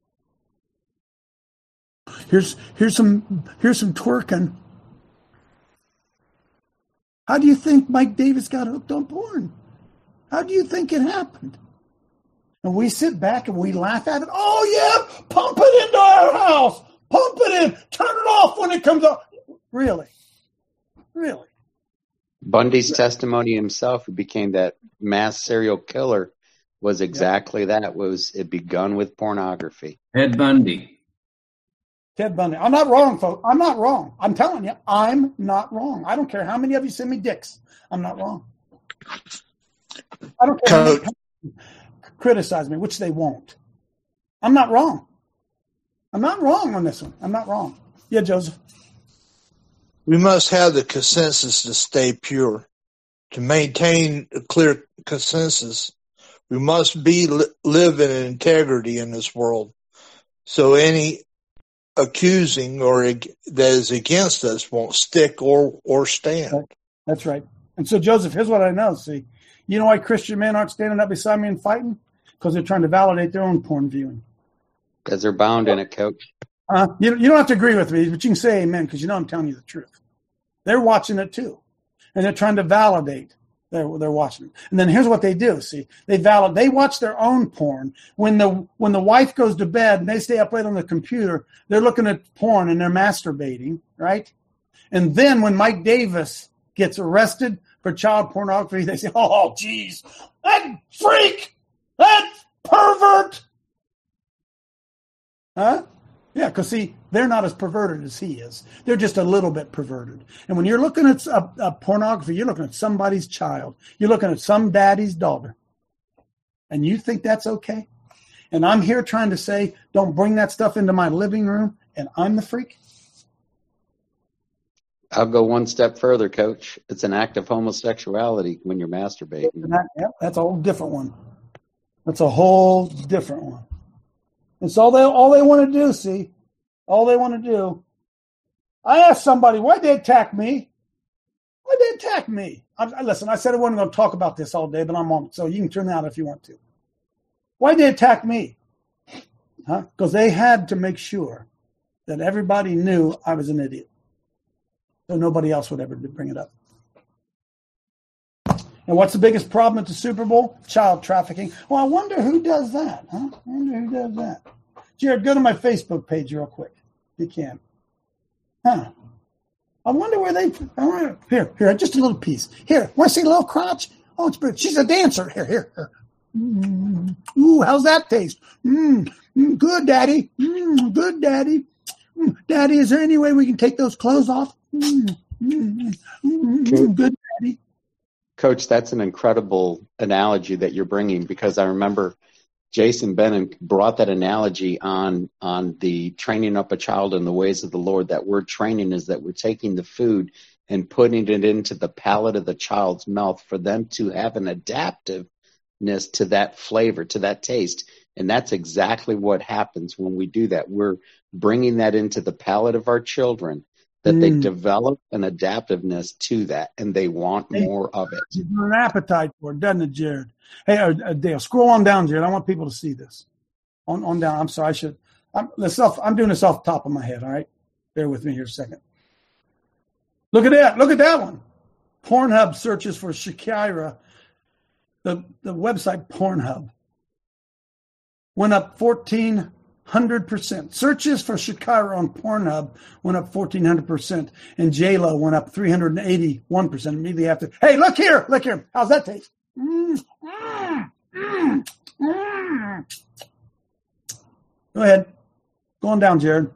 Here's here's some here's some twerking. How do you think Mike Davis got hooked on porn? How do you think it happened? And we sit back and we laugh at it. Oh, yeah, pump it into our house. Pump it in. Turn it off when it comes off. Really? Really? Bundy's testimony himself, who became that mass serial killer, was exactly yeah. that. Was it begun with pornography? Ted Bundy. Ted Bundy. I'm not wrong, folks. I'm not wrong. I'm telling you, I'm not wrong. I don't care how many of you send me dicks. I'm not wrong. I don't care how many criticize me, which they won't. I'm not wrong. I'm not wrong on this one. I'm not wrong. Yeah, Joseph. We must have the consensus to stay pure. To maintain a clear consensus, we must be live in integrity in this world. So any accusing or that is against us won't stick or or stand. That's right. And so, Joseph, here's what I know. See, you know why Christian men aren't standing up beside me and fighting? Because they're trying to validate their own porn viewing. Because they're bound in it, Coach. Uh, you, you don't have to agree with me, but you can say amen because you know I'm telling you the truth. They're watching it too. And they're trying to validate they're, they're watching it. And then here's what they do. See, they validate. They watch their own porn. When the when the wife goes to bed and they stay up late on the computer, they're looking at porn and they're masturbating, right? And then when Mike Davis gets arrested for child pornography, they say, oh, geez, that freak, that pervert. Huh? Yeah, because, see, they're not as perverted as he is. They're just a little bit perverted. And when you're looking at a, a pornography, you're looking at somebody's child. You're looking at some daddy's daughter. And you think that's okay? And I'm here trying to say, don't bring that stuff into my living room, and I'm the freak? I'll go one step further, Coach. It's an act of homosexuality when you're masturbating. That, yeah, that's a whole different one. That's a whole different one. It's all they all they want to do, see? All they want to do. I asked somebody, why'd they attack me? Why'd they attack me? I, I, listen, I said I wasn't going to talk about this all day, but I'm on it, so you can turn it out if you want to. Why'd they attack me? Huh? Because they had to make sure that everybody knew I was an idiot. So nobody else would ever bring it up. And what's the biggest problem at the Super Bowl? Child trafficking. Well, I wonder who does that. Huh? I wonder who does that. Jared, go to my Facebook page real quick. You can. Huh. I wonder where they... I wonder, here, here, just a little piece. Here, want to see a little crotch? Oh, it's pretty. She's a dancer. Here, here, here. Mm. Ooh, how's that taste? Mm. Mm, good, Daddy. Mm, good, Daddy. Mm, Daddy, is there any way we can take those clothes off? Mm, mm, mm, good, Daddy. Coach, that's an incredible analogy that you're bringing, because I remember Jason Bennett brought that analogy on on the training up a child in the ways of the Lord. That word training is that we're taking the food and putting it into the palate of the child's mouth for them to have an adaptiveness to that flavor, to that taste. And that's exactly what happens when we do that. We're bringing that into the palate of our children, that mm. they develop an adaptiveness to that, and they want hey, more of it. An appetite for it, doesn't it, Jared? Hey, uh, Dale, scroll on down, Jared. I want people to see this. On on down. I'm sorry, I should. I'm, let's off, I'm doing this off the top of my head, all right? Bear with me here a second. Look at that. Look at that one. Pornhub searches for Shakira. The, the website Pornhub went up fourteen hundred percent. Searches for Shakira on Pornhub went up fourteen hundred percent, and J-Lo went up three hundred eighty-one percent immediately after. Hey, look here, look here. How's that taste? Mm, mm, mm, mm. Go ahead. Go on down, Jared.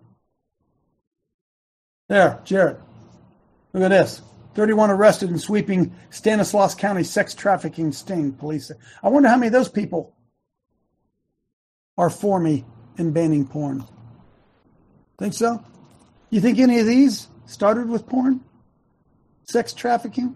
There, Jared. Look at this. thirty-one arrested in sweeping Stanislaus County sex trafficking sting, police. I wonder how many of those people are for me in banning porn. Think so? You think any of these started with porn? Sex trafficking?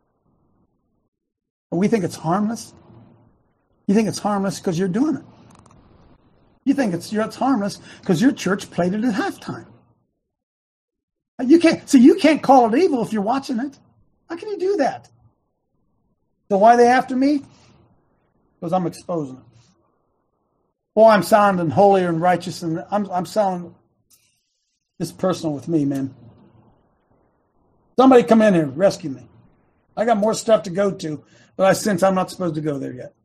And we think it's harmless? You think it's harmless because you're doing it. You think it's, it's harmless because your church played it at halftime. You can't, see, you can't call it evil if you're watching it. How can you do that? So why are they after me? Because I'm exposing it. Boy, I'm sounding holier and righteous, and I'm I'm sounding this personal with me, man. Somebody come in here, rescue me. I got more stuff to go to, but I sense I'm not supposed to go there yet.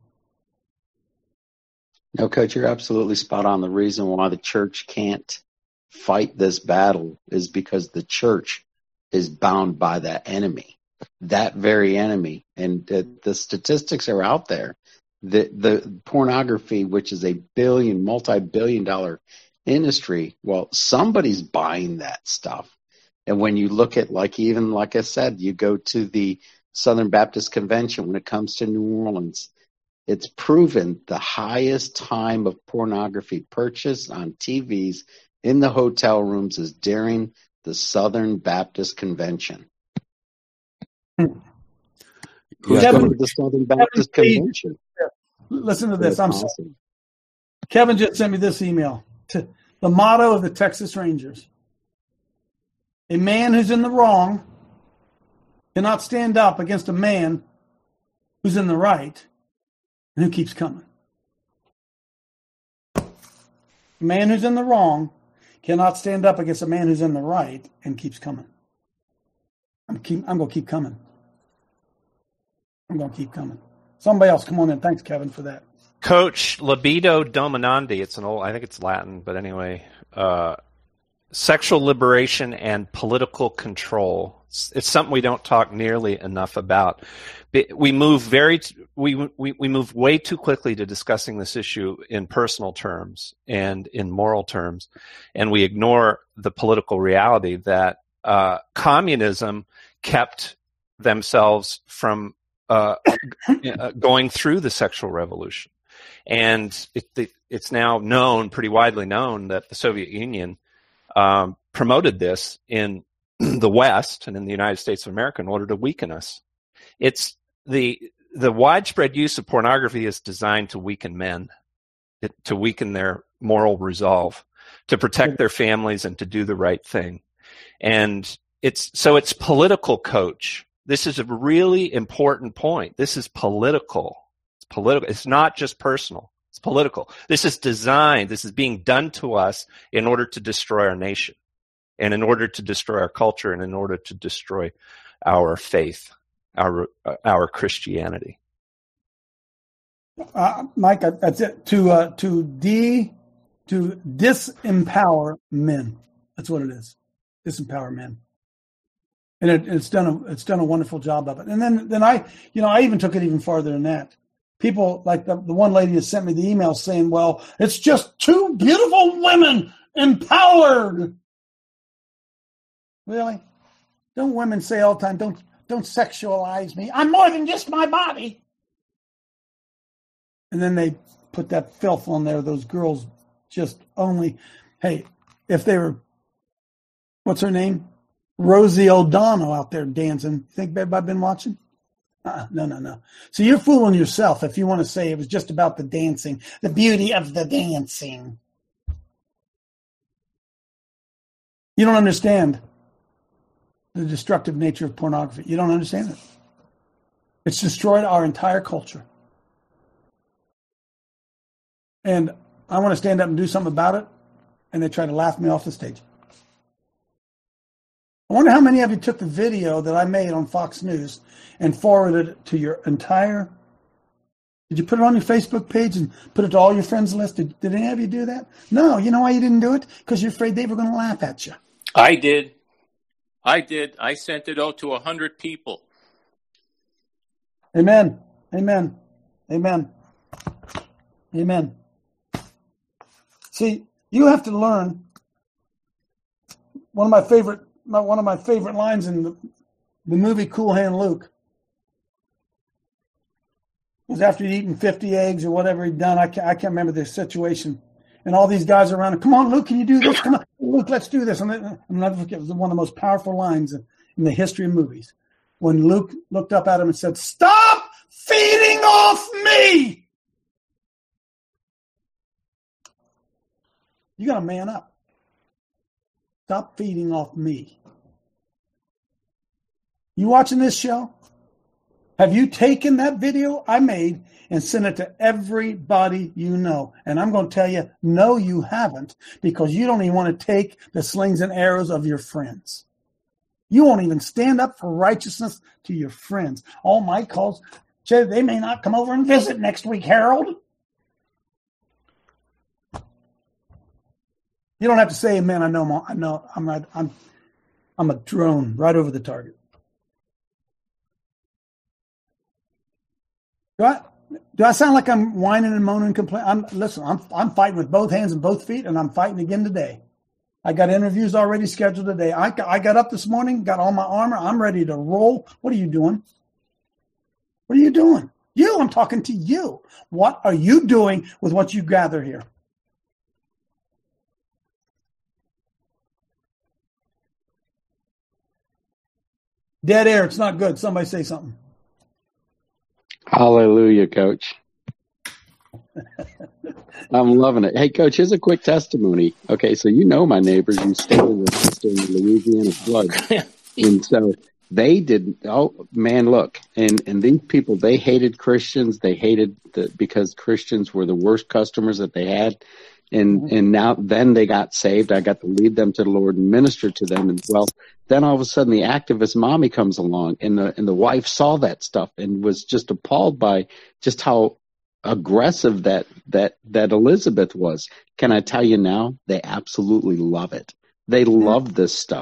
No, Coach, you're absolutely spot on. The reason why the church can't fight this battle is because the church is bound by that enemy, that very enemy. And the, the statistics are out there. The the pornography, which is a billion, multi-billion dollar industry, well, somebody's buying that stuff. And when you look at, like, even like I said, you go to the Southern Baptist Convention when it comes to New Orleans, it's proven the highest time of pornography purchased on T Vs in the hotel rooms is during the Southern Baptist Convention. Who's going to the Southern Baptist Convention? Listen to this. I'm sorry. Kevin just sent me this email. The motto of the Texas Rangers. A man who's in the wrong cannot stand up against a man who's in the right and who keeps coming. A man who's in the wrong cannot stand up against a man who's in the right and keeps coming. I'm, keep, I'm going to keep coming. I'm going to keep coming. Somebody else, come on in. Thanks, Kevin, for that. Coach, libido dominandi. It's an old, I think it's Latin, but anyway, uh, sexual liberation and political control. It's, it's something we don't talk nearly enough about. We move very we, we we move way too quickly to discussing this issue in personal terms and in moral terms, and we ignore the political reality that uh, communism kept themselves from uh, going through the sexual revolution, and it, it's now known, pretty widely known, that the Soviet Union um, promoted this in the West and in the United States of America in order to weaken us. It's the the widespread use of pornography is designed to weaken men, it, to weaken their moral resolve, to protect their families, and to do the right thing. And it's so it's political, Coach. This is a really important point. This is political. It's political. It's not just personal. It's political. This is designed. This is being done to us in order to destroy our nation, and in order to destroy our culture, and in order to destroy our faith, our uh, our Christianity. Uh, Mike, that's it. To uh, to de to disempower men. That's what it is. Disempower men. And it, it's done a it's done a wonderful job of it. And then then I you know I even took it even farther than that. People like the, the one lady that sent me the email saying, "Well, it's just two beautiful women empowered." Really? Don't women say all the time, "Don't don't sexualize me. I'm more than just my body." And then they put that filth on there. Those girls just only, hey, if they were, what's her name? Rosie O'Donnell out there dancing. Think everybody been watching? Uh-uh, no, no, no. So you're fooling yourself if you want to say it was just about the dancing, the beauty of the dancing. You don't understand the destructive nature of pornography. You don't understand it. It's destroyed our entire culture. And I want to stand up and do something about it, and they try to laugh me off the stage. I wonder how many of you took the video that I made on Fox News and forwarded it to your entire... Did you put it on your Facebook page and put it to all your friends list? Did, did any of you do that? No. You know why you didn't do it? Because you're afraid they were going to laugh at you. I did. I did. I sent it out to a hundred people. Amen. Amen. Amen. Amen. See, you have to learn. One of my favorite, one of my favorite lines in the, the movie Cool Hand Luke was after he'd eaten fifty eggs or whatever he'd done. I can't, I can't remember the situation. And all these guys around him, "Come on, Luke, can you do this? Come on, Luke, let's do this." And I'm never forget, it was one of the most powerful lines in, in the history of movies. When Luke looked up at him and said, "Stop feeding off me!" You got to man up. Stop feeding off me. You watching this show? Have you taken that video I made and sent it to everybody you know? And I'm going to tell you, no, you haven't, because you don't even want to take the slings and arrows of your friends. You won't even stand up for righteousness to your friends. All my calls, they may not come over and visit next week, Harold. You don't have to say amen. I know. I know. I'm right. I'm. I'm a drone right over the target. Do I? Do I sound like I'm whining and moaning and complaining? I'm, listen, I'm. I'm fighting with both hands and both feet, and I'm fighting again today. I got interviews already scheduled today. I. I got up this morning, got all my armor. I'm ready to roll. What are you doing? What are you doing? You. I'm talking to you. What are you doing with what you gather here? Dead air. It's not good. Somebody say something. Hallelujah, Coach. I'm loving it. Hey, Coach, here's a quick testimony. Okay, so you know my neighbors. You stay with the sister in the Louisiana flood. And so they didn't. Oh, man, look. And and these people, they hated Christians. They hated the, because Christians were the worst customers that they had. And mm-hmm. and now then they got saved. I got to lead them to the Lord and minister to them. And well, then all of a sudden the activist mommy comes along, and the and the wife saw that stuff and was just appalled by just how aggressive that that that Elizabeth was. Can I tell you now? They absolutely love it. They love this stuff.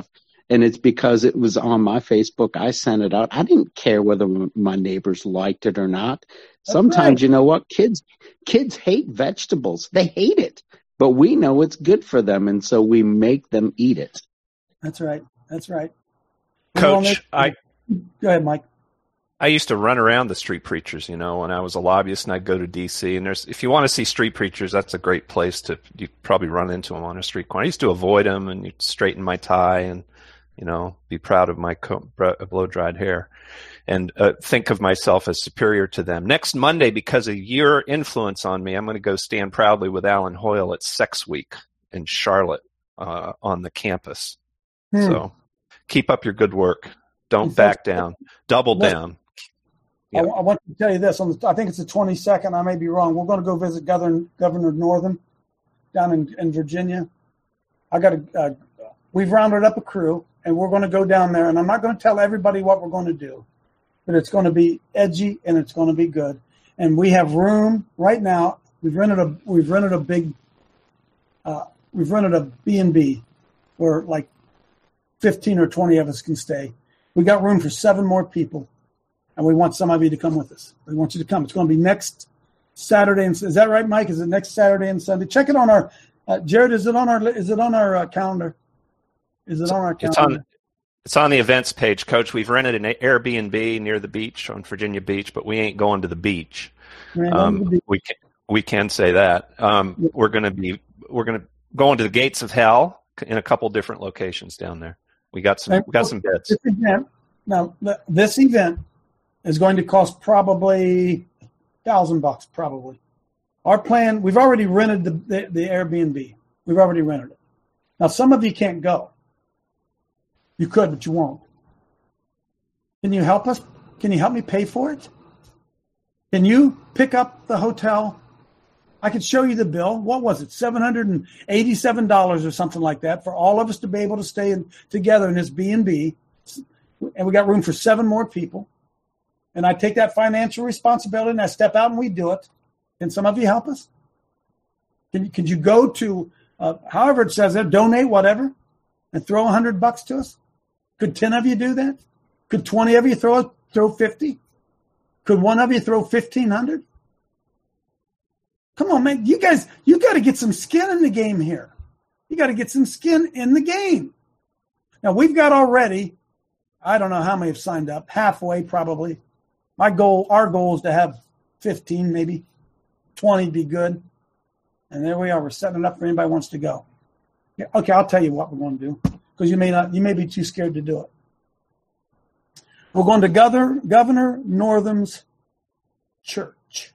And it's because it was on my Facebook. I sent it out. I didn't care whether my neighbors liked it or not. That's Sometimes, right. You know what? Kids, kids hate vegetables. They hate it, but we know it's good for them. And so we make them eat it. That's right. That's right. Coach, I go ahead, Mike. I used to run around the street preachers, you know, when I was a lobbyist, and I'd go to D C. And there's, if you want to see street preachers, that's a great place to. You probably run into them on a street corner. I used to avoid them and straighten my tie and, you know, be proud of my co- blow dried hair, and uh, think of myself as superior to them. Next Monday, because of your influence on me, I'm going to go stand proudly with Alan Hoyle at Sex Week in Charlotte uh, on the campus. Hmm. So keep up your good work. Don't back down. Double down. I, I want to tell you this. On the, I think it's the twenty-second. I may be wrong. We're going to go visit Governor, Governor Northam down in, in Virginia. I got a. Uh, we've rounded up a crew, and we're going to go down there. And I'm not going to tell everybody what we're going to do, but it's going to be edgy and it's going to be good. And we have room right now. We've rented a. We've rented a big. Uh, we've rented a B and B, where like fifteen or twenty of us can stay. We got room for seven more people. And we want some of you to come with us. We want you to come. It's going to be next Saturday. And is that right, Mike? Is it next Saturday and Sunday? Check it on our uh, Jared. Is it on our? Is it on our uh, calendar? Is it on our calendar? It's on, it's on the events page, Coach. We've rented an Airbnb near the beach on Virginia Beach, but we ain't going to the beach. Um, the beach. We can we can say that. Um, yeah. We're going to be we're going to go into the gates of hell in a couple different locations down there. We got some. And we got some beds. This event, now, this event. is going to cost probably a thousand bucks, probably. Our plan, we've already rented the, the, the Airbnb. We've already rented it. Now, some of you can't go. You could, but you won't. Can you help us? Can you help me pay for it? Can you pick up the hotel? I could show you the bill. What was it? seven hundred eighty-seven dollars or something like that for all of us to be able to stay in, together in this B and B. And we got room for seven more people. And I take that financial responsibility and I step out and we do it. Can some of you help us? Can, could you go to, uh, however it says there, donate whatever, and throw a hundred bucks to us? Could ten of you do that? Could twenty of you throw throw fifty? Could one of you throw fifteen hundred? Come on, man. You guys, you got to get some skin in the game here. You got to get some skin in the game. Now, we've got already, I don't know how many have signed up, halfway probably. My goal, our goal is to have fifteen, maybe twenty would be good. And there we are. We're setting it up for anybody who wants to go. Yeah, okay, I'll tell you what we're going to do because you may not, you may be too scared to do it. We're going to Governor, Governor Northam's church.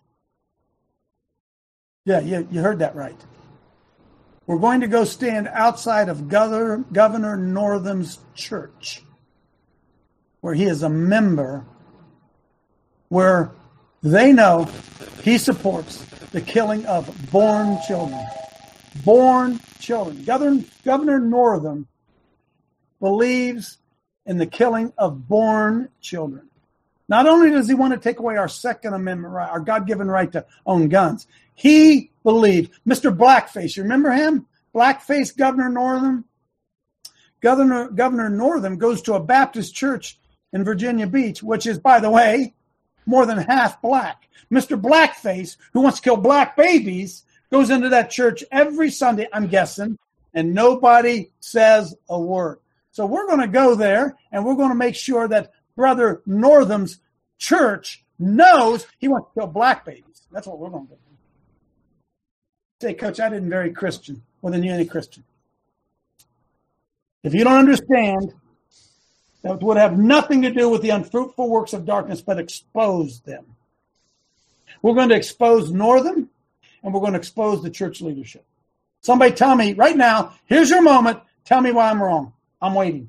Yeah, yeah, you heard that right. We're going to go stand outside of Governor, Governor Northam's church, where he is a member, where they know he supports the killing of born children. Born children. Governor, Governor Northam believes in the killing of born children. Not only does he want to take away our Second Amendment right, our God-given right to own guns, he believed, Mister Blackface, you remember him? Blackface Governor Northam? Governor, Governor Northam goes to a Baptist church in Virginia Beach, which is, by the way, more than half black. Mister Blackface, who wants to kill black babies, goes into that church every Sunday, I'm guessing, and nobody says a word. So we're going to go there, and we're going to make sure that Brother Northam's church knows he wants to kill black babies. That's what we're going to do. Say, Coach, I didn't very Christian. Well, then you ain't a Christian. If you don't understand, that would have nothing to do with the unfruitful works of darkness, but expose them. We're going to expose Northam, and we're going to expose the church leadership. Somebody tell me right now, here's your moment. Tell me why I'm wrong. I'm waiting.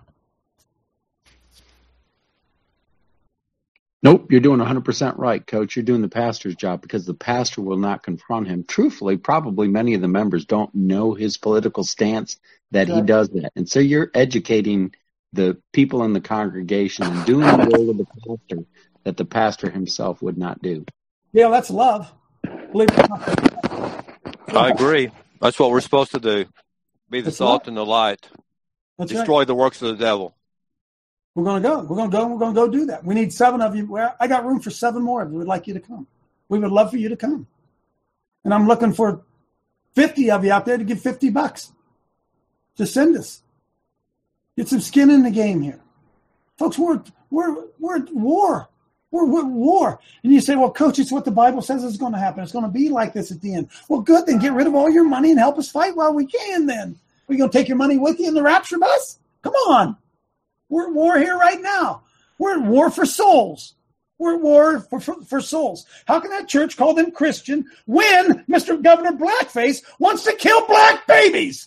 Nope, you're doing one hundred percent right, Coach. You're doing the pastor's job because the pastor will not confront him. Truthfully, probably many of the members don't know his political stance that he does that. And so you're educating the people in the congregation and doing the role of the pastor that the pastor himself would not do. Yeah, that's love. Believe it or not. I agree. That's what we're supposed to do. Be the it's salt love. and the light. That's destroy right. the works of the devil. We're going to go. We're going to go. We're going to go do that. We need seven of you. Well, I got room for seven more of you. We'd like you to come. We would love for you to come. And I'm looking for fifty of you out there to give fifty bucks. Just send us. Get some skin in the game here. Folks, we're, we're, we're at war. We're, we're at war. And you say, well, Coach, it's what the Bible says is going to happen. It's going to be like this at the end. Well, good. Then get rid of all your money and help us fight while we can then. Are you going to take your money with you in the rapture bus? Come on. We're at war here right now. We're at war for souls. We're at war for, for, for souls. How can that church call them Christian when Mister Governor Blackface wants to kill black babies?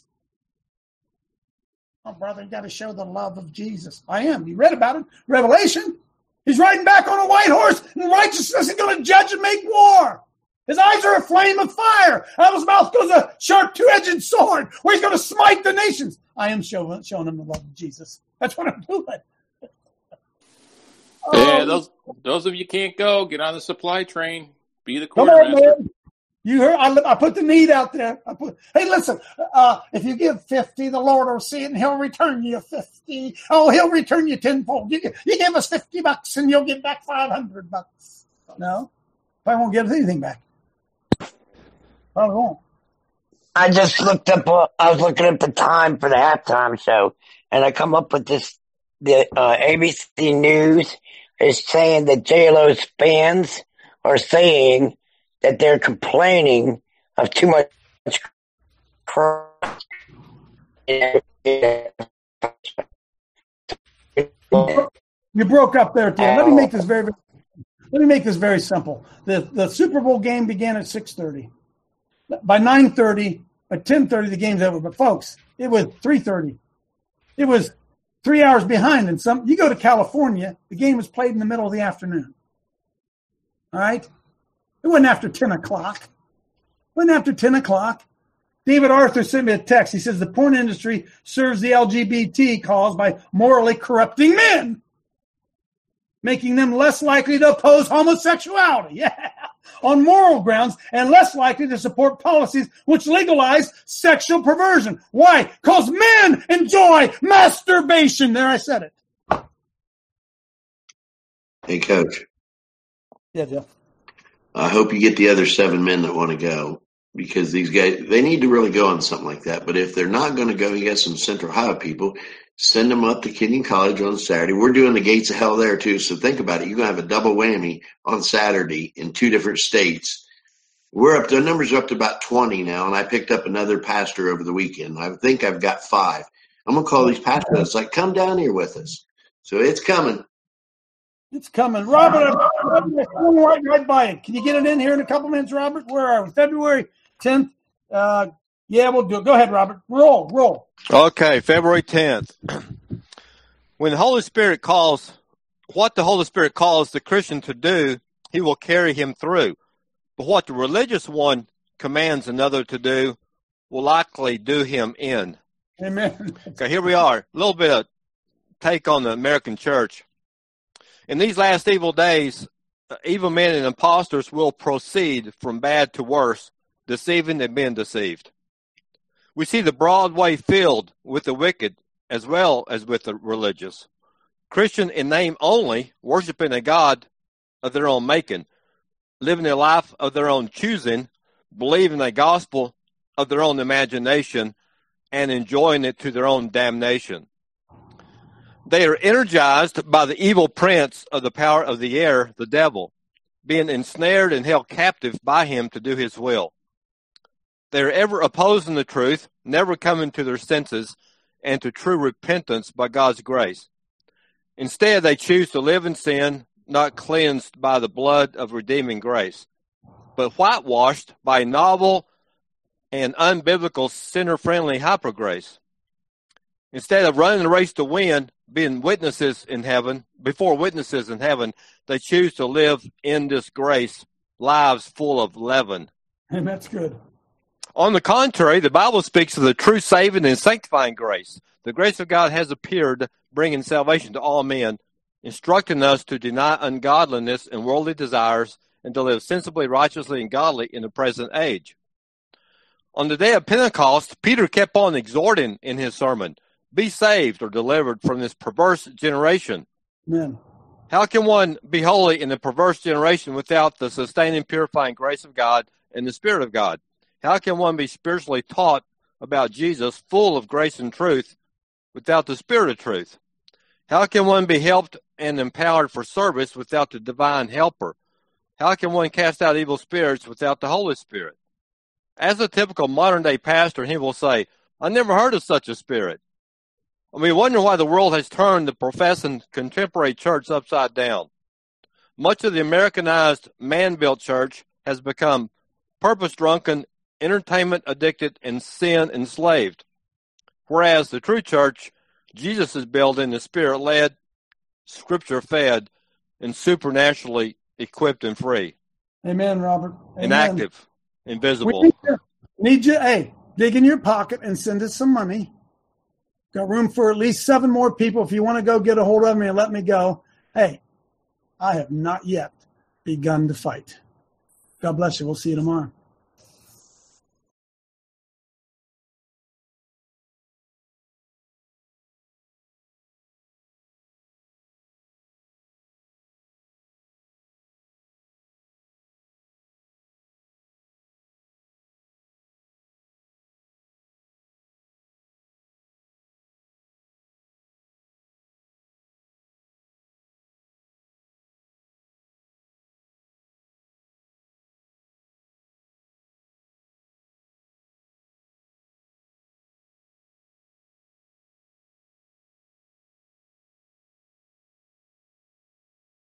Oh, brother, you got to show the love of Jesus. I am. You read about it. Revelation. He's riding back on a white horse, and righteousness is going to judge and make war. His eyes are a flame of fire. Out of his mouth goes a sharp two-edged sword, where he's going to smite the nations. I am showing, showing him the love of Jesus. That's what I'm doing. Yeah, Um, those those of you can't go, get on the supply train. Be the Come on, quartermaster. man. You heard? I, I put the need out there. I put. Hey, listen. Uh, if you give fifty, the Lord will see it, and He'll return you fifty. Oh, He'll return you tenfold. You, you give us fifty bucks, and you'll get back five hundred bucks. No, I won't give us anything back. Probably won't. I just looked up. Uh, I was looking at the time for the halftime show, and I come up with this. The uh, A B C News is saying that J L O's fans are saying that they're complaining of too much crime. You broke up there at the end. Let me make this very, very let me make this very simple. The the Super Bowl game began at six thirty. By nine thirty, at ten thirty, the game's over. But folks, it was three thirty. It was three hours behind. And some you go to California, the game was played in the middle of the afternoon. All right? It wasn't after ten o'clock. It wasn't after ten o'clock. David Arthur sent me a text. He says the porn industry serves the L G B T cause by morally corrupting men, making them less likely to oppose homosexuality, yeah, on moral grounds, and less likely to support policies which legalize sexual perversion. Why? Because men enjoy masturbation. There, I said it. Hey, Coach. Yeah, Jeff. I hope you get the other seven men that want to go, because these guys, they need to really go on something like that. But if they're not going to go, you got some Central Ohio people, send them up to Kenyon College on Saturday. We're doing the Gates of Hell there too. So think about it. You're going to have a double whammy on Saturday in two different states. We're up to, the numbers are up to about twenty now. And I picked up another pastor over the weekend. I think I've got five. I'm going to call these pastors. It's like, come down here with us. So it's coming. It's coming. Robert, I'm going right, right by it. Can you get it in here in a couple minutes, Robert? Where are we? February tenth. Uh, yeah, we'll do it. Go ahead, Robert. Roll, roll. Okay, February tenth. When the Holy Spirit calls, what the Holy Spirit calls the Christian to do, he will carry him through. But what the religious one commands another to do will likely do him in. Amen. Okay, here we are. A little bit of take on the American church. In these last evil days, evil men and impostors will proceed from bad to worse, deceiving and being deceived. We see the broad way filled with the wicked as well as with the religious. Christian in name only, worshiping a God of their own making, living a life of their own choosing, believing a gospel of their own imagination, and enjoying it to their own damnation. They are energized by the evil prince of the power of the air, the devil, being ensnared and held captive by him to do his will. They are ever opposing the truth, never coming to their senses and to true repentance by God's grace. Instead, they choose to live in sin, not cleansed by the blood of redeeming grace, but whitewashed by novel and unbiblical sinner-friendly hyper-grace. Instead of running the race to win, being witnesses in heaven, before witnesses in heaven, they choose to live in this grace, lives full of leaven. And that's good. On the contrary, the Bible speaks of the true saving and sanctifying grace. The grace of God has appeared, bringing salvation to all men, instructing us to deny ungodliness and worldly desires and to live sensibly, righteously, and godly in the present age. On the day of Pentecost, Peter kept on exhorting in his sermon, be saved or delivered from this perverse generation? Amen. How can one be holy in the perverse generation without the sustaining, purifying grace of God and the Spirit of God? How can one be spiritually taught about Jesus, full of grace and truth, without the Spirit of truth? How can one be helped and empowered for service without the divine helper? How can one cast out evil spirits without the Holy Spirit? As a typical modern-day pastor, he will say, I never heard of such a spirit. And we wonder why the world has turned the professing contemporary church upside down. Much of the Americanized, man-built church has become purpose-drunken, entertainment-addicted, and sin-enslaved. Whereas the true church, Jesus is building, the Spirit-led, Scripture-fed, and supernaturally equipped and free. Amen, Robert. Amen. Inactive, invisible. We need you, need you, hey, dig in your pocket and send us some money. Got room for at least seven more people. If you want to go get a hold of me and let me go, hey, I have not yet begun to fight. God bless you. We'll see you tomorrow.